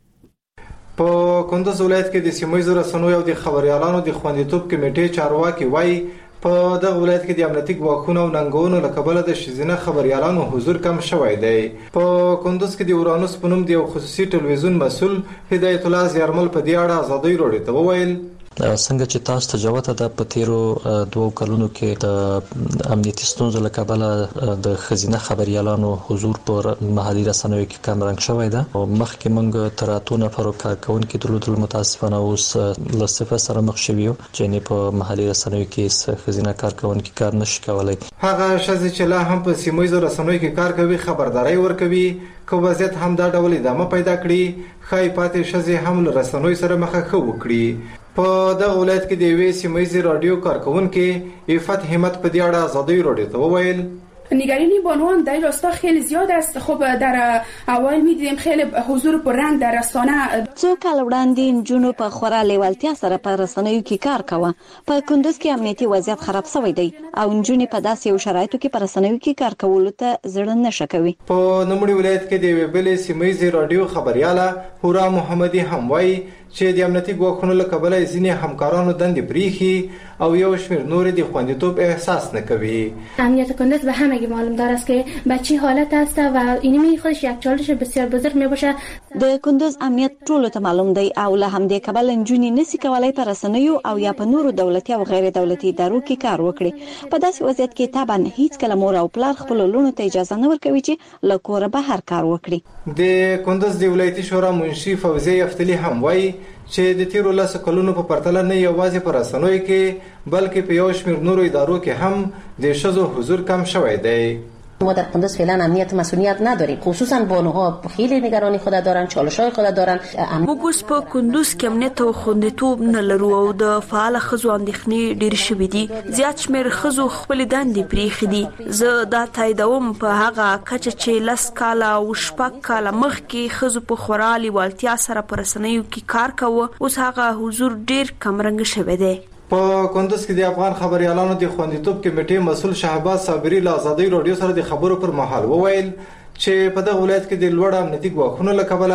په کندوز ولایت کې د سیمایي رسنیو او د خبريالانو د خوندیتوب کمیټې چارواکي وایي په دغه ولایت کې د امنیتي ګواښونو او ننګونو له کبله د شیزنه خبريالانو حضور کم شوی دی. په کندوز کې د اورانوس په نوم د یو خصوصي ټلویزیون مسؤل هدایت الله زیارمل په دې اړه ازادي روډ ته وویل څنګه چې تاسو ته جوته د پتیرو دوه کلونو کې د امنیتي ستونزو له کبله د خزینه خبريالانو حضور پر محلي رسنیو کې کم رنګ شوی ده او مخکې موږ تر اتو نفرو کارکونکو درلودل متاسفانه اوس له صفر سره مخ شویو چې نه په محلي رسنیو کې خزینه کارکونکو کار نشي کولای. هغه شذ چې لا هم په سیمایي رسنیو کې کار کوي خبرداري ورکوي که وضعیت هم دا ډول ادامه پیدا کړي خای پاتې شذ هم له رسنیو سره مخه خو وکړي. په دغه ولایت کې د وی سیمایي رادیو کارکونکو عفت همت په دې اړه ازادي روډ ته وویل نگرانی بانوان در راستا خیلی زیاد است. خب در اوایل می‌دیدیم خیلی حضور پررنگ در رسانه. څو کال وړاندې جنو په خورا لیوالتیا سره په رسنیو کې کار کاوه. په کندوز کې امنیتي وضعیت خراب شوی دی او جنې په داسې یو شرایطو کې په رسنیو کې کار کولو ته زړه نشه کوي. په نموړي ولایت کې د ویبلې سیمایي رادیو خبرياله هورا محمدي هم وایي چې د امنیتي ګواښونو له کبله ځینې همکارانو دندې پریخي او یو شمیر نور د خوندیتوب احساس نکوي. امنیت کندوز به همگی معلوم دار است که به چی حالت است و اینمی خودش یک چالش بسیار بزرگ میباشه. د کندوز امنیت ټول ته معلوم دی او له همدې کبله نجونې نسی کولای پر رسنیو او یا په نورو دولتي او غیر دولتي ادارو کې کار وکړي. په داسې وضعیت کې طبعا هیڅ کله مور او پلار خپل لونو ته اجازه نه ورکوي چې له کوره بهر کار وکړي. د کندوز د ولایتي شورا منشي فوزي یفتلی هم وایي چې د تیرو لاس کلونو په پرتله نه یوازې پر رسنیو کې بلکې په یو شمیر نورو ادارو کې هم د شذو حضور کم شوی دی. ما در کندوز فعلا امنیت مسئولیت نداریم، خصوصا بانوها خیلی نگرانی خود دارن، چالش‌های خود دارن. موږ اوس په کندوز کې امنیت او خوندیتوب نه لرو او د فعال خزو اندېښنې ډېر شوي دي. زیات شمېر خزو خپل دندې پریښي دي. زه دا تاییدوم په هغه کچه چې لس کاله او شپږ کاله مخکې خزو په خورا لیوالتیا سره په رسنیو کې کار کاوه، اوس هغه حضور ډېر کمرنګه شوی دی. په کندوز کې د افغان خبريالانو د خوندیتوب کمیټې مسؤل شهباز صابری له ازادي رادیو سره د خبرو پر مهال وویل چې په دغه ولایت کې د لوړ امنیتي ګواښونو له کبله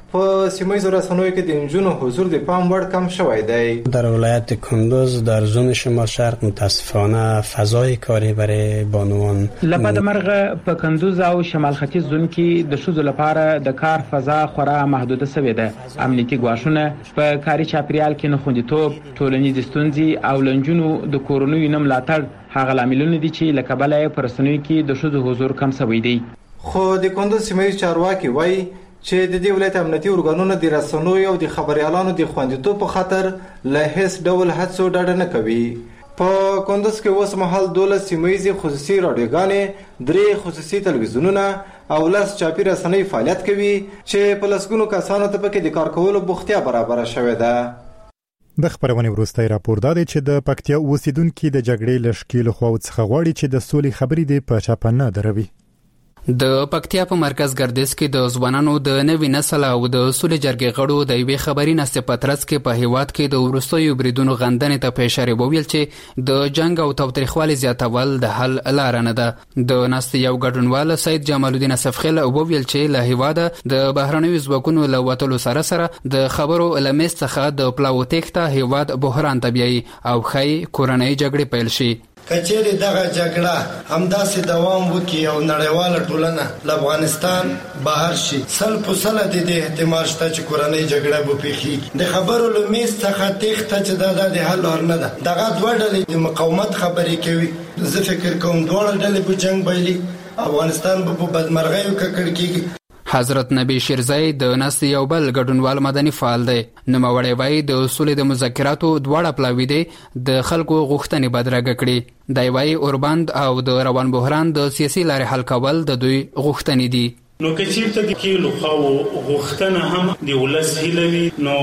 په سیمایي رسنیو کې د انجونو حضور د پام وړ کم شوی دی. در ولایت کندوز در زون شمال شرق متاسفانه فضای کاری برای بانوان لپاره مرغه په کندوز او شمال ختیځ زون کې د شوزو لپاره د کار فضا خورا محدوده شوې ده. امنیتي ګواښونه په کاري چاپیریال کې نه خوندیتوب، ټولنیز ستونزې او لنجونو د کورونو نه ملاتړ هغه لاملونه دي چې لکه بلې پرسنوي کې د شوزو حضور کم شوی دی. خو د کندوز سیمایي چارواکي وایي چې د دې ولایت امنیتي ارګانونو د رسنیو او د خبريالانو د خوندیتوب په خاطر له هیڅ ډول هڅو ډډه نه کوي. په کندوز کې اوس مهال دولس سیمایي خصوصي رادیوګانې، درې خصوصي تلویزیونونه او لس چاپی رسنۍ فعالیت کوي چې په لسګونو کسانو ته پکې د کار کولو بوختیا برابر شوې ده. د خبرونې وروستۍ راپور دا دی چې د پکتیا اوسیدونکو د جګړې لشکې له خوا څخه غواړي چې د سولې خبرې دی په چاپه نه دروي. د پکتیا په مرکز ګردیز کې د ځوانانو د نوي نسل او د سولې جرګې غړو د یوې خبري نسته پترڅ کې په هیواد کې د ورستیو بریدونو غندنې ته پېښاري وویل چې د جنگ او تاوتریخوالي زیاتول د حل لار نه ده. د نسته یو ګډونوال سید جمال الدین اسفخیل وویل چې له هیواد د بهرنیو ځواکونو له وټلو سره سره د خبرو لمس څخه د پلاو تخته هیواد بحران طبيعي او خی کورنۍ جګړې پیل شي. کچېری دغه جګړه همداسې دوام وکړي او نړیواله ټولنه له افغانستان بهر شي، سل په سل د دې احتمال شته چې کورنۍ جګړه به پیښیږي. د خبرو له میز څخه تېښته چې دا د حل لار نه ده. دغه دوه ډلې د مقاومت خبرې کوي. زه فکر کوم دواړه ډلې به جنګ بایلي، افغانستان به په بدمرغیو ککړ کېږي. حضرت نبی شیرزای د نس یو بل ګډونوال مدني فعال دی. نوموړی وایي د اصول د مذاکراتو دواړه پلاوی دی د خلکو غوښتنې بدرګه کړي. دی وایي اوربند او د روان بحران د سیاسي لارې حل کول د دوی غوښتنې دي. نو که چیرته د کېلو خو غوښتنه هم د ولس هیلوي نو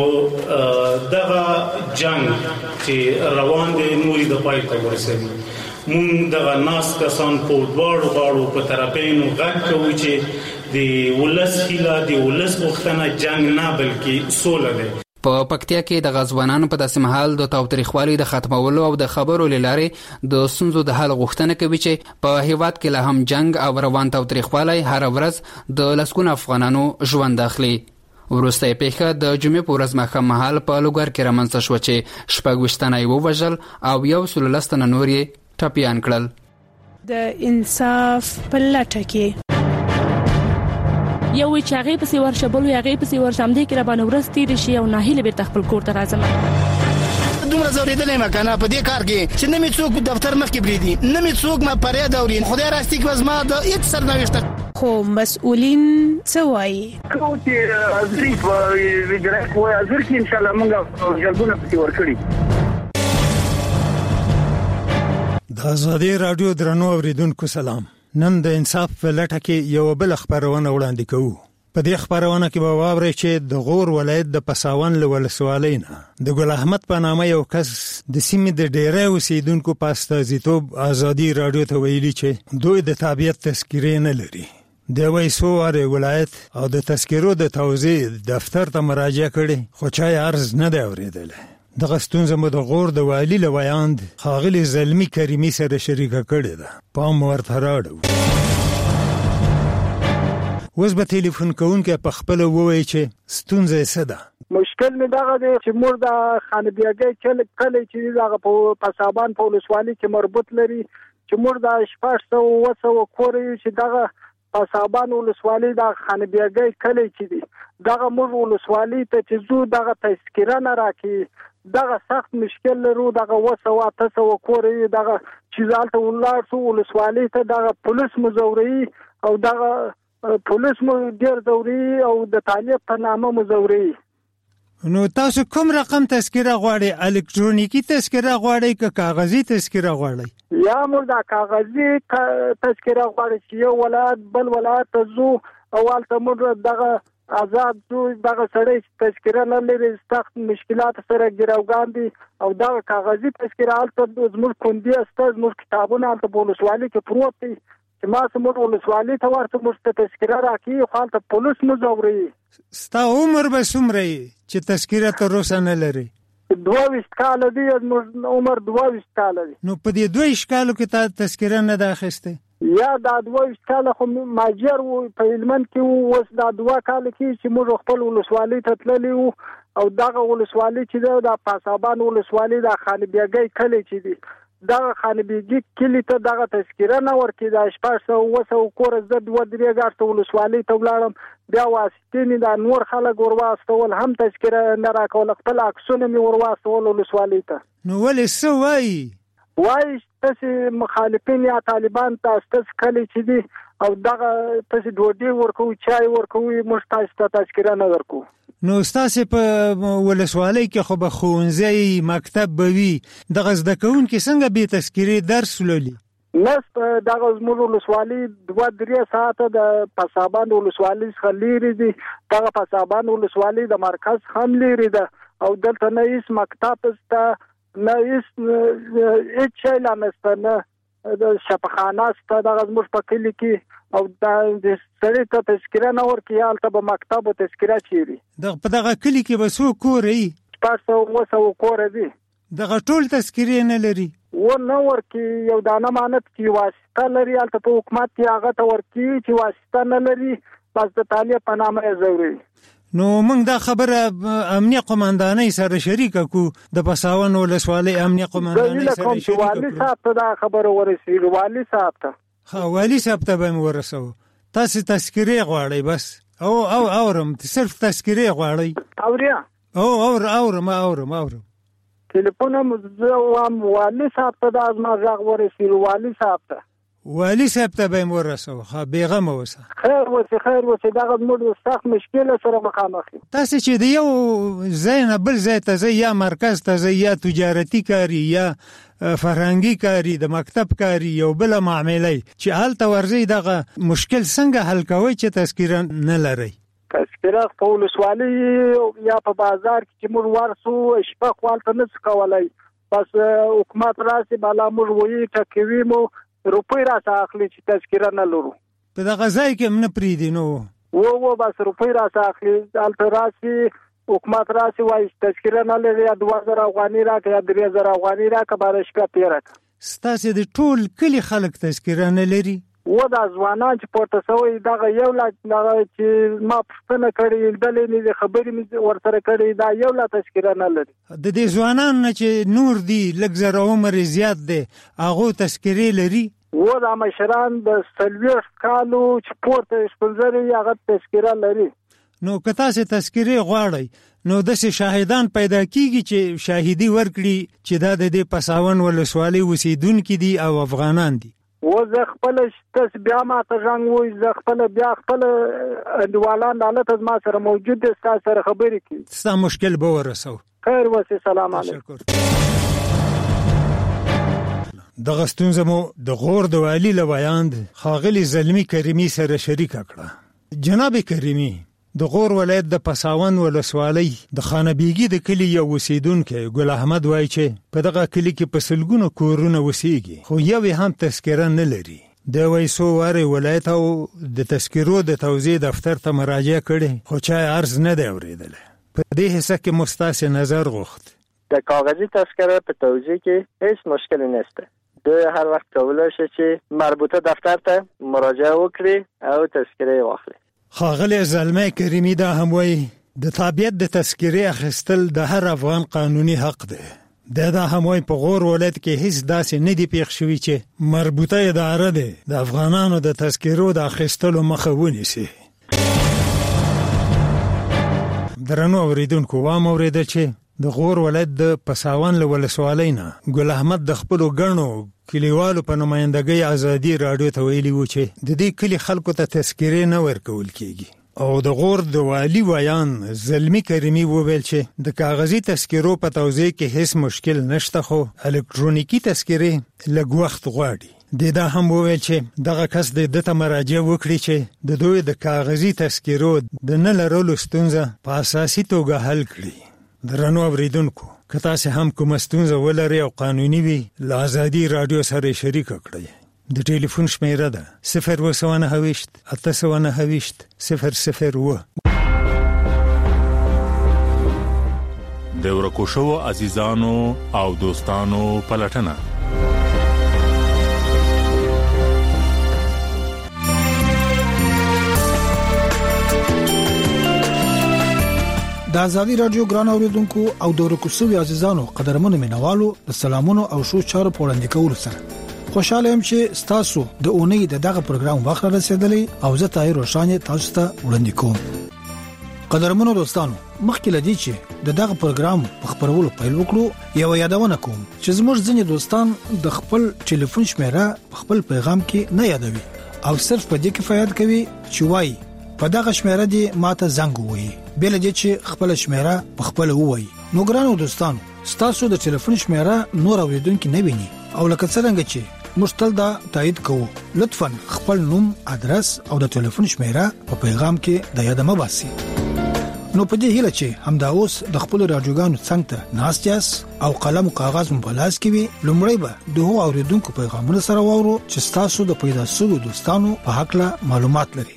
دغه جنگ چې روان دی نوري د پای ته ورسوي. مونږ دغه ناس کسان په دواړو غاړو په طرفینو غږ کوو چې د ولس هیله د ولس غوښتنه جنگ نه بلکې سوله ده. په پکتیا کې د غزوانانو په داسې مهال د تاوتریخوالي د ختمولو او د خبرو لارې د ستونزو د حل غوښتنه کوي چې په هیواد کې له هم جنگ او روان تاوتریخوالي هر ورځ د لسګونو افغانانو ژوند اخلي. وروسته پیښه د جمعې په ورځ ماښام مهال په لوګر کې رامنځته شوه چې شپږ ویشت تنه یې ووژل او یو سل لس تنه نور یې ټپیان کړل. د انصاف په لټه کې یو چې هغه په سیور شبل یو هغه په سیور شمدې کې را باندې ورستې رشي او ناهیله به تخپل کور ته راځم. دومره زوریدلې مکانه په دې کار کې چې نه می څوک دفتر مخ کې بریدي، نه می څوک ما پرې دورین خدای راستي کې وزما د هیڅ سرنوشت. خو مسؤلین څه وایي؟ کوم چې ازري په ویډرک وای ازر کې ان شاء الله موږ جلبونه پتی ورکړي. د ازادي رادیو درنو اوریدونکو سلام. نن د انصاف په لټه کې یو بل خبرونه وړاندې کوو. په دې خبرونه کې به واورئ چې د غور ولایت د پساون له ولسوالۍ نه د ګل احمد په نامه یو کس د سیمې د ډېری اوسیدونکو په استازیتوب ازادي رادیو ته ویلي چې دوی د تابعیت تذکرې نه لري. د وایسو اره ولایت او د تذکرو د توزیع دفتر ته مراجعه کړې خو چا یې عرض نه دی اورېدلی. دغه ستونزه مو د غور د والی له ویاند ښاغلي زلمي کریمي سره شریکه کړې ده. پام ورته راوړو. اوس به ټلیفون کوونکی په خپله ووایي چې ستونزه یې څه ده. مشکل می دغه دی چې موږ د خانبیاګۍ کلی چې دغه په پسابان په ولسوالۍ کې مربوط لري چې موږ د شپږ سوه اووه سوه کور یو چې دغه پسابان ولسوالۍ د خانبیاګۍ کلی چې دی دغه موږ ولسوالۍ ته چې ځو دغه تذکره نه راکړي. دغه سخت مشکل لرو. دغه اووه سوه اته سوه کور یې دغه چې هلته ولاړ شو ولسوالۍ ته دغه پولیس مو ځوروي او دغه پولیس مو ډېر ځوروي او د طالب په نامه مو ځوروي. نو تاسو کوم رقم تذکره غواړئ؟ الکترونیکی تذکره غواړئ که کاغذي تذکره غواړئ؟ یا موږ د کاغذي تذکره غواړئ چې یو ولایت بل ولایت ته ځو او هلته موږ دغه آزاد ځو. دغه سړی تذکره نه لري سخت مشکلات سره ګراوګان دي او دغه کاغذي تذکره هلته زموږ خوندي استه زموږ کتابونه هلته په ولسوالۍ کې پروت دي چې ما زموږ ولسوالۍ ته ورته موږ ته تذکره راکړي خو هلته پولیس مو ځوروي. ستا عمر به څومره چې تذکره تر اوسه نه لري؟ دوه ویشت کاله دی. زموږ عمر دوه ویشت کاله دی. نو په دې دوه ویشت کالو کې تا تذکره نه ده اخیستې؟ یا دا دوه کال خو ماجر و په هلمند کې اوس دا دوه کال کې چې موږ خپل ولسوالۍ ته تللی وو او دغه ولسوالۍ چې ده د پاسابان ولسوالۍ د خانبیګۍ کلی چې دي دغه خانبیګي کلی ته دغه تذکره نه ورکړي د شپږ سوه اوه سوه کوره زه دوه درې ګاټه ولسوالۍ ته ولاړم بیا واسطې مې دا نور خلک ورواستول هم تذکره نه راکول خپل عکسونه مې ورواستول ولسوالۍ ته نو ولې څه وایي وایي تاسې مخالفین یا طالبان تاسو تاسو کلی چې دي او دغه تاسې ډوډۍ ورکوي چای ورکوي موږ تاسو ته تذکره نه درکوو نو ستاسې په ولسوالۍ کې خو به ښوونځی مکتب به وي دغه زده کوونکي څنګه بې تذکرې درس لولي نس دغه زموږ ولسوالۍ دوه درې ساعته د پسابان ولسوالۍ څخه لیرې دي دغه پسابان ولسوالۍ د مرکز هم لیرې ده او دلته نه هېڅ مکتب شته نه هېڅ هېڅ شی لا نشته نه د شفاخانه شته دغه زموږ په کلي کې او دا د سړي ته تذکره نه ورکړي هلته به مکتب او تذکره چیري په دغه کلي کې به څو کوره وي شپږ سوه اووه سوه کوره دي دغه ټول تذکرې نه لري و نه ورکړي یو دانه مانت چې واسطه لري هلته په حکومت کې هغه ته ورکړي چې واسطه نه لري بس د طالب په نامه یې ځوروي نو موږ دا خبره امنیه قماندانۍ سره شریکه کو د پساون ولسوالۍ امنیه قماندانۍ سره شریکه کو والي صاحب ته دا خبره ورسېږي والي صاحب ته ها والي صاحب ته به مې ورسوو تاسې تذکرې غواړئ بس او او اورم صرف تذکرې غواړئ اوریا او اور اورم اورم اورم ټلیفون هم زه وایم والي صاحب ته دا زما غږ ورسېږي والي صاحب ته والي صاحب ته به یې ورسوو ښه بېغمه اوسه خیر اوسې خیر اوسې دغه زموږ سخت مشکله سره مخامخ یو تاسې چې د یو ځای نه بل ځای ته ځئ یا مرکز ته ځئ یا تجارتي کاري یا فرهنګي کاري د مکتب کاري یو بله معامله چې هلته ورځئ دغه مشکل څنګه حل کوئ چې تذکره نه لرئ تذکره په ولسوالۍ یا په بازار کې چې موږ ورسو شپه خو هلته نه څه کولی بس حکومت راسي بالا موږ وایي ټکوي مو روپۍ راڅخه اخلي چې تذکره نه لرو په دغه ځای کې هم نه پرېږدي نو و و بس روپۍ راڅخه اخلي هلته راسي حکومت راسي وایي چې تذکره نه لري یا دوه زره افغانۍ راکړه یا درې زره افغانۍ راکړه باره شپه تېره کړه ستاسې د ټول کلي خلک تذکره نه لري و دا ځوانان چې پورته سوی دغه یو لا دغه چې ما پوښتنه کړې ډلې مې خبرې مې ورسره کړې دا یو لا تذکره نه لري د دې ځوانان نه چې نور دي لږ زره عمر زیات دی هغو تذکرې لري و دا مشران د څلوېښت کالو چې پورته شپږ زره هغه تذکره لري نو که تاسې تذکرې غواړئ نو داسې شاهدان پیدا کیږي چې شاهدي ورکړي چې دا د دې پساون ولسوالۍ اوسېدونکي دي او افغانان دي و زه خپله تاسو بیا ماته زنګ ووایئ زه خپله بیا خپله انډیوالان هلته زما سره موجود دي ستا سره خبرې کوي ستا مشکل به ورسوو خیر اوسې سلام علیکم دغه ستونزه مو د غور د والي له ویاند ښاغلي زلمي کریمي سره شریکه کړه جناب کریمي د غور ولایت د پساون ولسوالۍ د خانبیګي د کلي یو اوسیدونکی ګل احمد وایي چې په دغه کلي کې په سلګونو کورونه اوسېږي خو یو یې هم تذکره نه لري دی وایي څو وارې ولایت او د تذکرو د توزیع دفتر ته مراجعه کړې خو چا یې عرض نه دی اورېدلی په دې حصه کې مو ستاسې نظر غوښت د کاغذي تذکره په توزیع کې هیڅ مشکلی نشته دوی هر وخت کولی شي چې مربوطه دفتر ته مراجعه وکړي او تذکره یې واخلي ښاغلی زلمی کریمي دا هم وایي د تابعیت د تذکرې اخیستل د هر افغان قانوني حق دی دا دا هم وایي په غور ولایت کې هیڅ داسې نه دي پېښ شوي چې مربوطه اداره دی د افغانانو د تذکرو د اخیستلو مخه ونیسي درنو اورېدونکو وام اورېدل چې د غور ولایت د پساون له ولسوالۍ نه ګل احمد د خپلو ګڼو کلیوالو په نمایندګۍ ازادي راډیو ته ویلي وو چې د دې کلي خلکو ته تذکرې نه ورکول کېږي او د غور د والي ویان زلمي کریمي وویل چې د کاغذي تذکرو په توزیع کې هیڅ مشکل نشته خو الکترونیکي تذکرې لږ وخت غواړي د دا هم وویل چې دغه کس د ده ته مراجعه وکړي چې د دوی د کاغذي تذکرو د نه لرلو ستونزه په اساسي توګه حل کړي درنو اوریدونکو که تاسې هم کومه ستونزه ولرئ او قانوني وي له ازادي راډیو سره شریکه کړئ د ټلیفون شمیره ده صفر اوه سوه نهه ویشت اته سوه نهه ویشت صفر صفر اوه د ورکو شوو عزیزانو او دوستانو پلټنه د ازادي رادیو ګران اوریدونکو او د ورکوسوي عزیزانو قدرمنو مینوالو د سلامونو او شو چارو په وړاندې کولو سره خوشاله يم چې تاسو د اونۍ د دغه پروګرام وخت رسیدلی او زه تای روشانه تاسو ته وړاندې کوم. قدرمنو دوستانو مخکې لدی چې د دغه پروګرام په خبرولو پیل وکړو یو یادونه کوم چې زموږ ځینې دوستان د خپل ټلیفون شمیره په خپل پیغام کې نه یادوي او صرف په دې کفایت کوي چې وایي په دغه شمیره دی ماته زنګ ووهي بل دې چې خپل شمیره په خپل ووهي. نو ګرانو دوستانو تاسو د ټلیفون شمیره نور اوریدونکو نه ویني او لکه څنګه چې مشتل دا تایید کوو لطفاً خپل نوم ادرس او د ټلیفون شمیره په پیغام کې د یاد مباسي. نو په دې هیله چې همدا اوس د خپل راډیوګانو څنګه ته ناستیاس او قلم او کاغذ مو په لاس کې وي لومړی به د هغو اوریدونکو پیغامونه سره واورو چې تاسو د پیدا شوو دوستانو په حق له معلومات لري.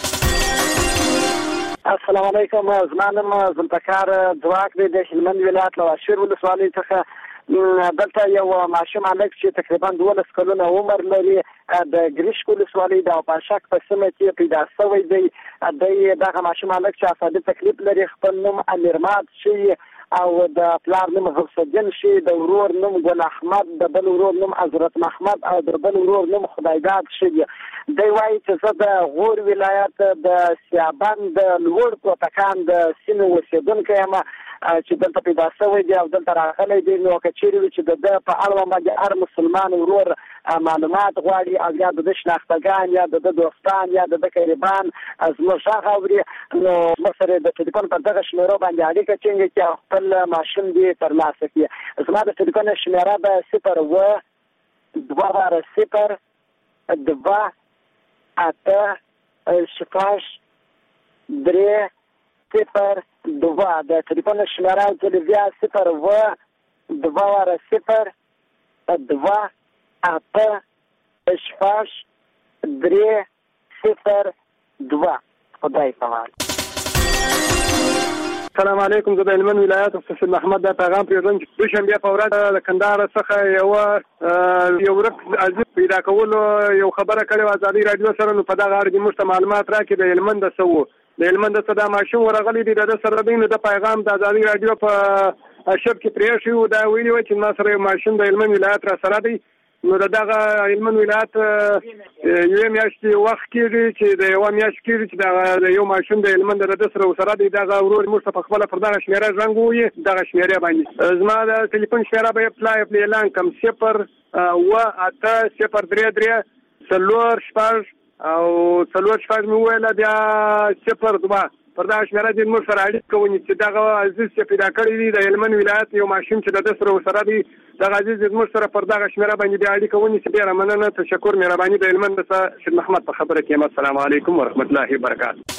السلام علیکم. زمانم زلفکار ځواک دی د هلمند ولایت له واشیر ولسوالۍ څخه دلته یو ماشوم هلک چې تقریبا دولس کلونه عمر لري د ګریشک ولسوالۍ د پاشاک په سیمه کې پیدا شوی دی. د دغه ماشوم هلک چې عصبي تکلیف لري خپل نوم امیرماد شي او د پلار نوم حسین شي د ورور نوم ګل احمد د بل ورور نوم حضرت محمد او د بل ورور نوم خدایداد شي. دی وایي چې زه د غور ولایت د سیابان د لوړ کوتکان د سیمې اوسېدونکی یم چې دلته پیدا شوی دی او دلته راغلی دی. نو که چیرې وي چې د ده په اړوند باندې هر مسلمان ورور معلومات غواړي او یا د ده شناختګان یا د ده دوستان یا د ده قریبان زموږ غږ اوري نو زموږ سره د ټلیفون پر دغه شمیرو باندې اړیکه ټینګه کړي او خپل ماشوم دې ترلاسه کړي. زما د ټلیفون شمیره به صفر اوه دوه واره صفر دوه اته شپږ درې صفر دوه د ټلیفون شمیره ځل بیا صفر اوه دوه واره صفر دوه اته شپږ درې صفر دوه. خدای پامان. السلام علیکم. زه د هلمند ولایت استاد محمد دا پیغام پرېږدم چې دوشنبه په ورځ د کندهار څخه یو یو ورک عزیز پیدا کولو یو خبره کړې وه ازادي راډیو سره. نو په دغه اړه دې موږ ته معلومات راکړي د هلمند څه وو د هلمند څه دا ماشوم ورغلی دی د ده سره دی نو د پیغام د ازادي راډیو په ارشیف کې پرېښی وو. دا ویلي وو چې ما سره یو ماشوم د هلمند ولایت را سره دی. نو د دغه هلمند ولایت یوې میاشتې وخت کېږي چې د یوه میاشت کېږي چې دغه د یو ماشوم د هلمند د ده سره ورسره دی. دغه ورور موږ ته په خپله پر دغه شمېره زنګ ووهي دغه شمېرې باندې. زما د ټلیفون شمېره به یې پلا یې اعلان کړم صفر اوه اته صفر درې درې څلور شپږ او څلور شپږ مې وویله بیا صفر دوه پر دغه شمېره دې موږ سره اړیکه ونیسي چې دغه عزیز چې پیدا کړی دی د هلمند ولایت یو ماشوم چې د ده سره ورسره دی دغه عزیز دې موږ سره پر دغه شمېره باندې بیا اړیکه ونیسي. ډېره مننه. تشکر مهرباني د هلمند څخه شیر محمد په خبره کې یم. السلام علیکم ورحمت الله وبرکاته.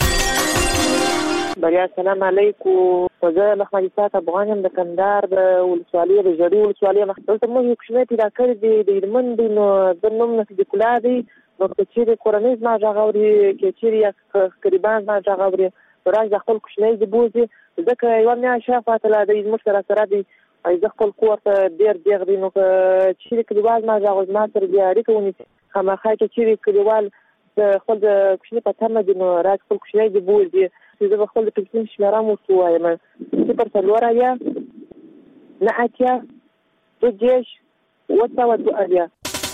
بریا السلام علیکم. زه محمد اسحاق افغان یم د کندهار د ولسوالۍ د ژړۍ ولسوالۍ یم. دلته موږ یو کوچنی پیدا کړی دی د هلمند دی نو د نوم نصیب الله دی. نو که چیرې کورنۍ زما غږ اوري که چیرې یا قریبان زما غږ اوري نو راځي د خپل کوچنی دې بوځي ځکه یوه میاشت شاوخوا دی زموږ سره سره دی زه خپل کور ته ډېر دیغ دی. نو که چیرې کلیوال زما غږ زما سره بیا اړیکه ونیسي خامخا که چیرې کلیوال د خپل د کوچني په تمه دي نو راځي خپل کوچنی دې بوځي چې زه به خپل د ټلیفون شمېره هم ورته ووایم صفر څلور اویا نهه اتیا دوه دېرش اوه سوه دوه اویا.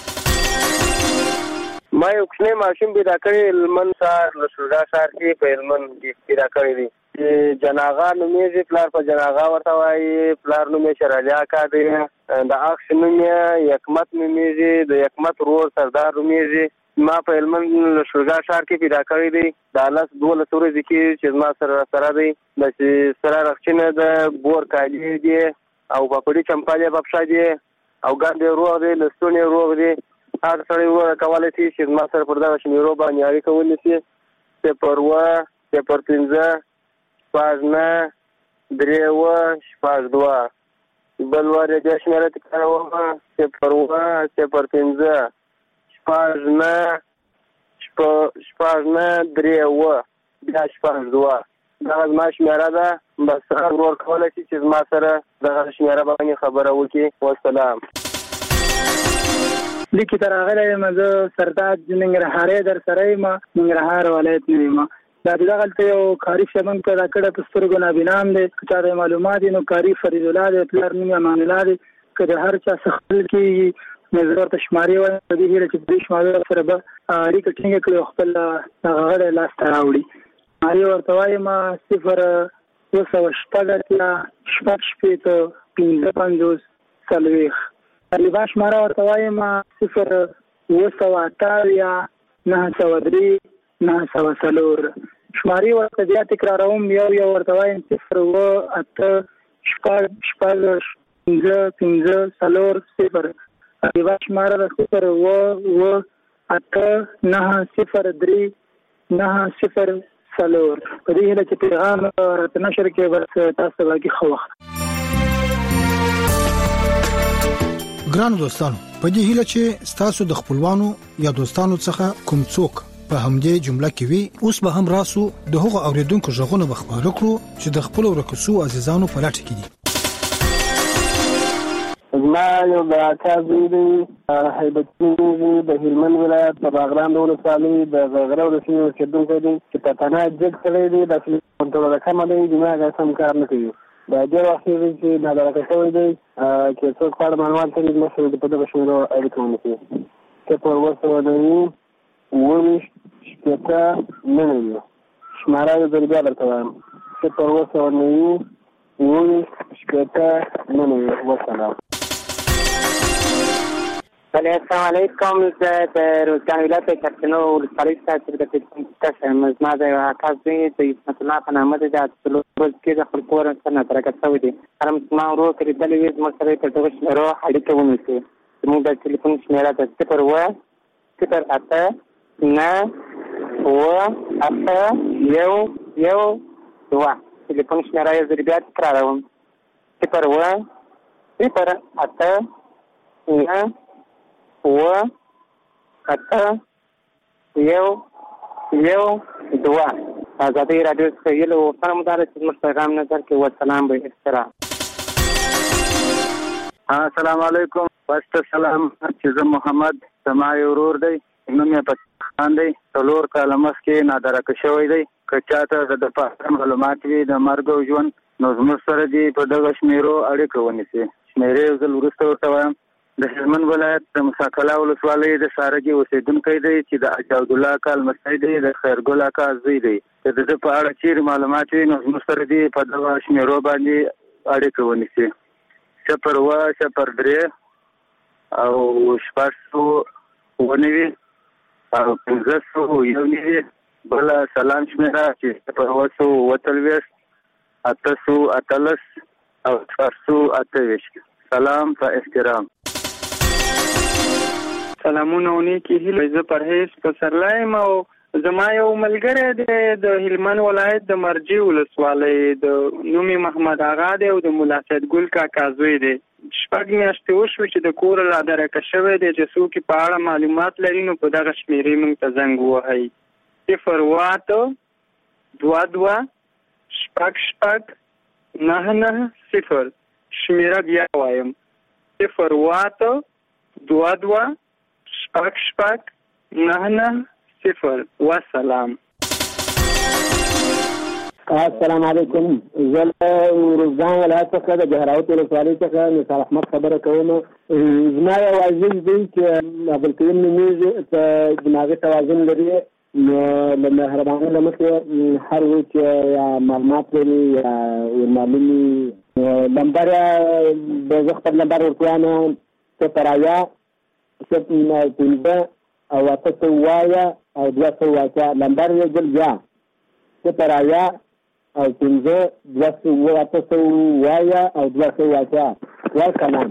ما یو کوچنی ماشوم پیدا کړی هلمند ښار له شورګا ښار کې په هلمند کې پیدا کړی دی چې جناغا نومېږي. پلار په جناغا ورته وایي. پلار نوم یې شرعلي اکا دی. د اخ نوم یې یکمت نومېږي. د یکمت ورور سردار نومېږي. ما په هلمند له شورګا ښار کې پیدا کړی دی. دا لس دولس ورځې کې چې زما سره سره دی داسې سره رخچینه ده بور کالي دي او پاپړي چمپالې په پښه دي او ګرد یې روغ دی لستون یې روغ دی. هر سړی وروره کولی شي چې زما سره پر دغه شمېرو باندې اړیکه ونیسي صفر اوه صفر پنځه شپږ نهه درې اوه شپږ دوه. بل وار یې بیا شمېره تکراروم صفر اوه صفر پنځه شپږ نهه شپږ نهه درې اوه بیا شپږ دوه. دغه زما شمېره ده. بس هر ورور کولی شي چې زما سره دغه شمېره باندې خبره وکړي. والسلام. لیکي ته راغلی یم زه سردار ننګرهارۍ در سره یم ننګرهار ولایت نه یم. دا دغه یو کاری شمن پیدا کړه په سترګو نابینام دی چې دا معلومات نو کاری فرید الله دی پلار نوم امان الله دی کله هر چا خپل کې نظر تشماري وایي د دې لپاره چې د شماري سره به اړیکه ټینګه کړي خپل هغه لاس ته راوړي ماري ورته وايي ما صفر وسو شپږ یا شپږ شپږ پنځه پنځوس څلوېښت طالبان شماره ورته وايي ما صفر وسو اته نه سوه درې نه سوه څلور شماري ورته بیا تکراروم یو یو ورته وایم صفر اووه اته شپږ شپږ پنځه پنځه څلور صفر طالبان شماره د صفر اووه اووه اته نه صفر درې نه صفر څلور په دې هیله چې پیغام راته نشر کې بس تاسو باقي ښه وخت ګران دوستانو په دې هیله چې تاسو د خپلوانو یا دوستانو څخه کوم څوک په همدې جمله کې وي اوس به هم راسو د هغو اوریدونکو ژغونه بخبر کړو چې د خپل ورکسو عزیزانو په لټه کې دي ما یو د اکاځي د هیبتونو د هلمند ولایت په باغران د ولسوالۍ د غغره ولسوالۍ اوسېدونکی دی چې په تنها جګ کړی دی د کنټرول رقم دی دماغ سم کار نه کوي دا ډېر وخت چې نادرکه شوی دی چې څوک په اړه معلومات لري نو څه په دغه شمیرو اړیکه ونیسي چې په وروسته وداني اووه شپېته نه وي شماره یې زه بیا درته وایم چې په وروسته وداني اووه شپېته نه وي وسلام السلام علیکم زه د روزګان ولایت کارتنو ولسوالۍ څخه د تاسو زما د اکاځي د اسمت الله په نامه د ټولو کې د خپل کور سره ترکه شوی دی هر ما ورو کړی د لوي زما سره په دغه شمیرو اړیکه ونیسي موږ د ټلیفون شمیره د صفر اووه صفر اته نه اووه اته یو یو دوه ټلیفون شمیره یې زه بیا تکراروم صفر اووه صفر اته نه اووه اته یو یو دوه ازادي رادیو څخه یلو سلام دار چې موږ پیغام نظر کې والسلام به احترام السلام علیکم واست سلام چې زه محمد سمای ورور دی نوم یې په خان دی څلور کاله مخکې نادرکه شوی دی که چاته د پاره معلومات وي د مرګ او ژوند نو زموږ سره دی په دغه شمیرو اړیکه ونیسي شمیرې یو ځل وروسته ورته وایم د هلمند ولایت د مساکلا ولسوالۍ د سارګي اوسېدونکی دی چې د اجاود الله کال مستی دی د خیرګل اکا زوی دی د ده په اړه چیرې معلومات وي نو زموږ سره دی په دغه شمیرو باندې اړیکه ونیسي صفر اووه صفر درې او شپږ سوه اووه نوي او پنځه سوه یو نوي بله سلام شمیره چې صفر اووه سوه اووه څلوېښت اته سوه اتلس او شپږ سوه اته ویشت سلام په احترام سلامونه ونیکي هیله زه پرهیز پسرلی یم او زما یو ملګری دی د هلمند ولایت د مرجې ولسوالۍ د نوم یې محمد آغا دی او د ملا سید ګل کاکا زوی دی شپږ میاشتې وشوې چې د کوره رادرکه شوی دی چې څوک په اړه معلومات لري نو په دغه شمیرې موږ ته زنګ ووهئ صفر اووه اته دوه دوه شپږ شپږ نه نه صفر شمیره بیا وایم صفر اووه اته دوه دوه شپږ شپږ نه نه صفر وسلام السلام علیکم زه له روزګان ولایت څخه د جهراوت ولسوالۍ څخه نثار احمد خبره کوم زما یو عزیز دی چې عبدالکریم نومیږي په دماغي توازن لري نو له مهربانۍ له مخې هر و چې یا معلومات لري یا معلومي نمبر د زه خپل نمبر ورکویم صفر اویا صفر پنځه او اته سوه وایه او دوه سوه اته نمبر یې ځل بیا صفر اویا او پنځه دوه سوه اته سوه وایه او دوه سوه اته والسلام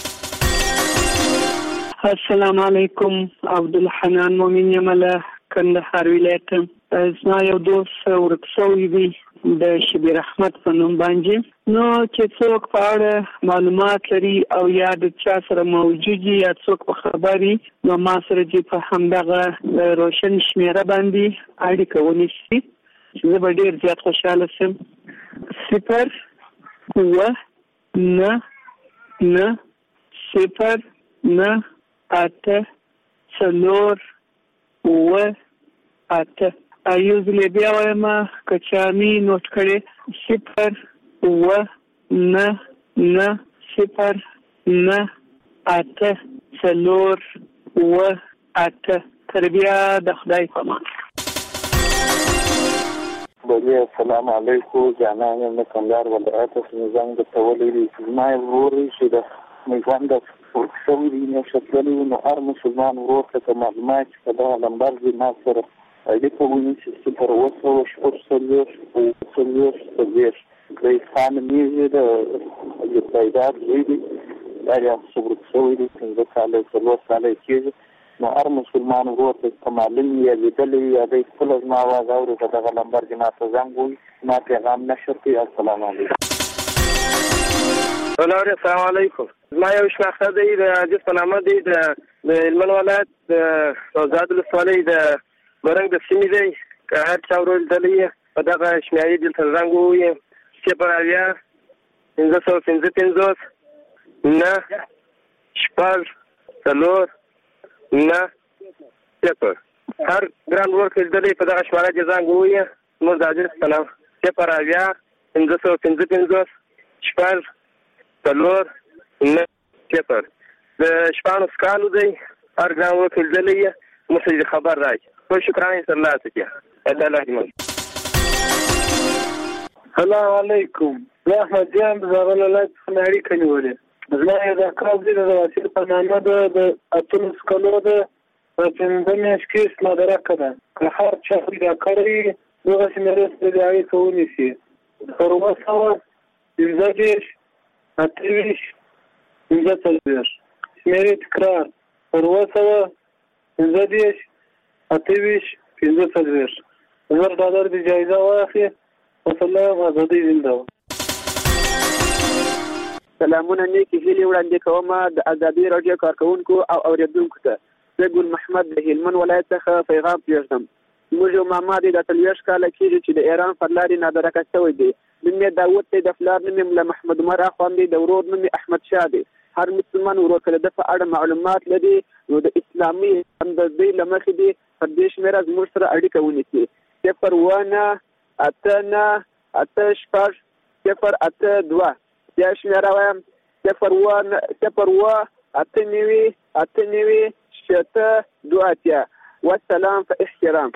السلام علیکم عبدالحنان مومن یم له کندهار ولایت زما یو دوست ورک شوی دی د شبیر احمد په نوم باندې نو چې څوک په اړه معلومات لري او یا د چا سره موجود یا څوک په خبري نو ما سره چې په همدغه روشن شمیره باندې اړیکه ونیسي چې زه به ډېر زیات خوشحاله شم صفر اووه نه نه صفر نه اته څلور اووه اته یو ځل بیا وایم کچامي نوٹ کړي صفر و نه نه صفر نه اته څلور و اته. تر بیا د خدای په امان. بله السلام علیکم جانان د کندهار ولایت څخه زنګ د تولې ما ورور چې د میوند د ورکشم دی نه شکلي نو هر مسلمان ورور ته معلومات په دا نمبر دی ما سره اړیکه ونیسي چې پر اوسه شپږ سلوش او سلوش سلوش د خان میزه د پیدات دی دا یا صبر کوي د څنګه کال سلوش کال کېږي نو هر مسلمان ورور ته معلوم یې لیدلې یا د خپل ما आवाज اوري په دغه نمبر کې ما ته زنګ وي ما پیغام نشر کوي. السلام علیکم. السلام علیکم. ما یو شناخته دی د عزیز په نامه دی د هلمند ولایت د روزاد ولسوالۍ د برنګ د سیمې دی که هر چا ورور لیدلې په دغه شمیرې دلته زنګ ووایي صفر اویا پنځه سوه پنځه پنځوس نه شپږ څلور نه صفر. هر ګران ورور کې لیدلې په دغه شماره کې زنګ ووایي زموږ د عزیز په نام صفر اویا پنځه سوه پنځه پنځوس شپږ څلور نه صفر. د شپاړس کالو دی هر ګران ورور کې لیدلې موږ خبر راکړي. خو شکرانه سره لا څه الله دې السلام علیکم. زه احمد جان د زابل ولایت څخه اړیکه نیولې. زما یو د کار دی د واسیر په نامه ده د اتلس کلو ده په پنځه میاشت کې مدرکه ده که هر چا پیدا کړی دغسې مرستې د هغې څه ونیسي پر اووه سوه پنځه دېرش اته ویشت پنځه څلوېښت. شمېرې تکرار پر اووه سوه پنځه دېرش اته ویشت پنځه څلوېښت. زر ډالر د جایزه واخلي وسلام ازادۍ زنده وه. سلامونه نیکی هیلې وړاندې کوم د ازادي راډیو کارکونکو او اوریدونکو ته. زه ګل محمد د هلمند ولایت څخه پیغام پرېږدم. زموږ یو ماما دی د څلوېښت کاله کېږي چې د ایران پر لارې نادرکه شوی دی. نوم یې داود دی، د پلار نوم یې ملا محمد عمر اخوند دی، د ورور نوم یې احمد شاه دی. هر مسلمان ورور که د ده په اړه معلومات لري نو د اسلامي همدردۍ له مخې دې پر دې شمېره زموږ سره اړیکه ونیسي. صفر اووه نه اته نه اته شپږ صفر اته دوه. بیا شمېره وایم صفر اووه صفر اووه اته نوي اته نوي شپېته دوه اتیا. والسلام په احترام.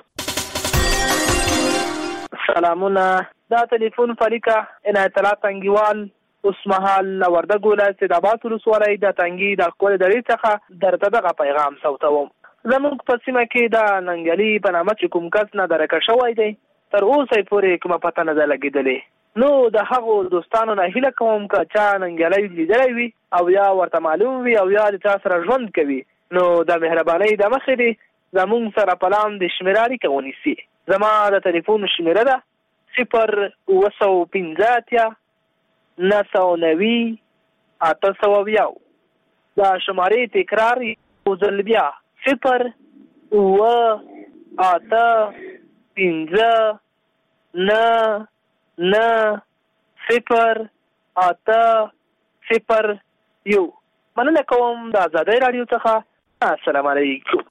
سلامونه. دا تلیفون فریقه عنایت الله تنګیوال اوس مهال وردګ ولایت سیدآباد ولسوالۍ د تنګي د ښکلې درې څخه درته دغه پیغام صوتوم. زموږ په سیمه کې د ننګلي په نامه چې کوم کس نادرکه شوی دی تر اوسه پورې کومه پته نه ده لګېدلې. نو د هغو دوستانو نه هیله کوم که چا ننګیالی لیدلی وي او یا ورته معلوم وي او یا د چا سره ژوند کوي نو د مهربانۍ د مخې دی زموږ سره په لام د شمېره اړیکه ونیسي. زما د تلیفون شمېره ده صفر اووه سوه پنځه اتیا نهه سوه نوي اته سوه اویا. د شمارې تکرار یو ځل بیا صفر اووه اته پنځه نه نه صفر اته صفر یو. مننه کوم د ازادۍ راډیو څخه. السلام علیکم.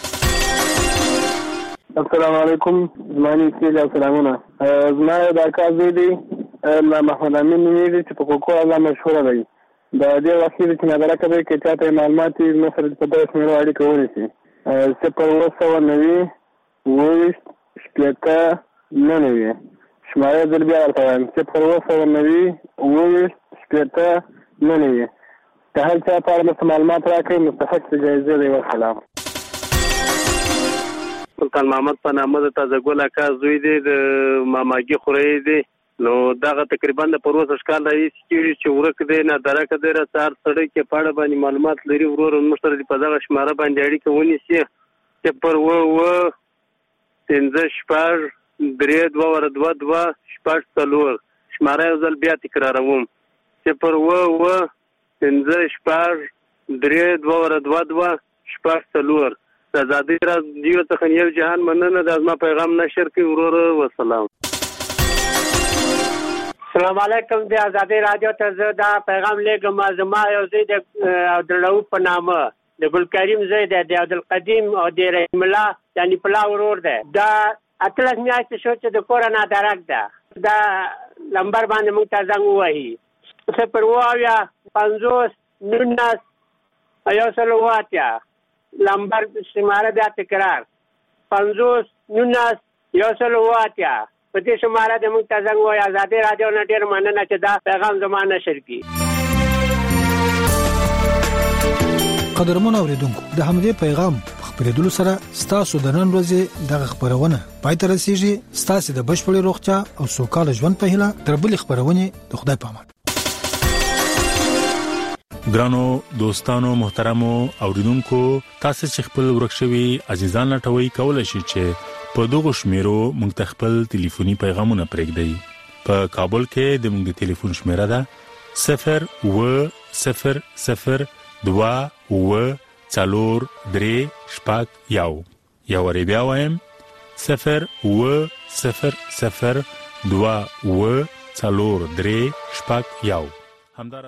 السلام علیکم. زما نوم سیل او سلامونه. زما یو د اکا زوی دی محمد امین نومېږي چې په کوکو الله مشهوره دی. د دې وخت کې چې نادرکه دی که چا ته یې معلومات وي زما سره په دغه شمېرو اړیکه ونیسي. صفر اووه سوه نوي اووه ویشت شپېته نه نوي. شماره ځل بیا ورته وایم صفر اووه سوه نوي اووه ویشت شپېته نه نوي. که هر چا په اړه درته معلومات راکړئ مستحق د جایزې دی. وسلام. سلطان محمد په نامه د تازه ګل اکا زوی دی د ماماګي خورۍ دی. نو دغه تقریبا د پروسه کال راهیسې کېږي چې ورک دی نادرکه دی راسار سړی کې په اړه باندې معلومات لري ورور موږ سره په دغه شماره باندې اړیکه ونیسي. صفر اووه اووه پنځه شپږ درې دوه ور دوه دوه شپږ څلور. شماره یو ځل بیا تکراروم صفر اووه اووه پنځه شپږ درې دوه ور دوه دوه شپږ څلور. د ازادۍ راډیو څخه یو جهان مننه. دا زما پیغام نشر کړئ وروره. وسلام. السلام علیکم. د ازادۍ راډیو ته زه دا پیغام لیږم. زما یو زوی د عبدالرؤف په نامه د ګلکریم زوی دی د عبدالقدیم او د رحیم الله یعنې پلا ورور دی. دا اتلس میاشتې شو چې د کورونا درک ده دا لمبر باندې موږ ته زنګ ووهي صفر اووه اویا پنځوس نولس یو سل اووه اتیا لمبر شماره بیا تکرار پنځوس نولس یو سل اووه اتیا په دې شماره د موږ ته زنګ ووهي. ازادي راډیو نه ډېر مننه چې دا پیغام زما نشر کړي. قدرمن اوریدونکو د همدې پیغام خبرېدلو سره ستاسو د نن ورځې دغه خبرونه پای ته رسیږي. ستاسو د بشپړې روغتیا او سوکاله ژوند په هیله تر بلې خبرونه د خدای په امان. ګرانو دوستانو محترمو اوریدونکو تاسو چې خپل ورکشوي عزیزان لټوي کولای شئ چې په دغه شمیرو موږ خپل ټلیفوني پیغامونه پرېږدئ. په کابل کې د موږ ټلیفون شمیره ده صفر و صفر صفر دوا و څلور درې شپږ یو یو ری بیا وایم صفر و صفر صفر دوا و څلور درې شپږ یو. همدار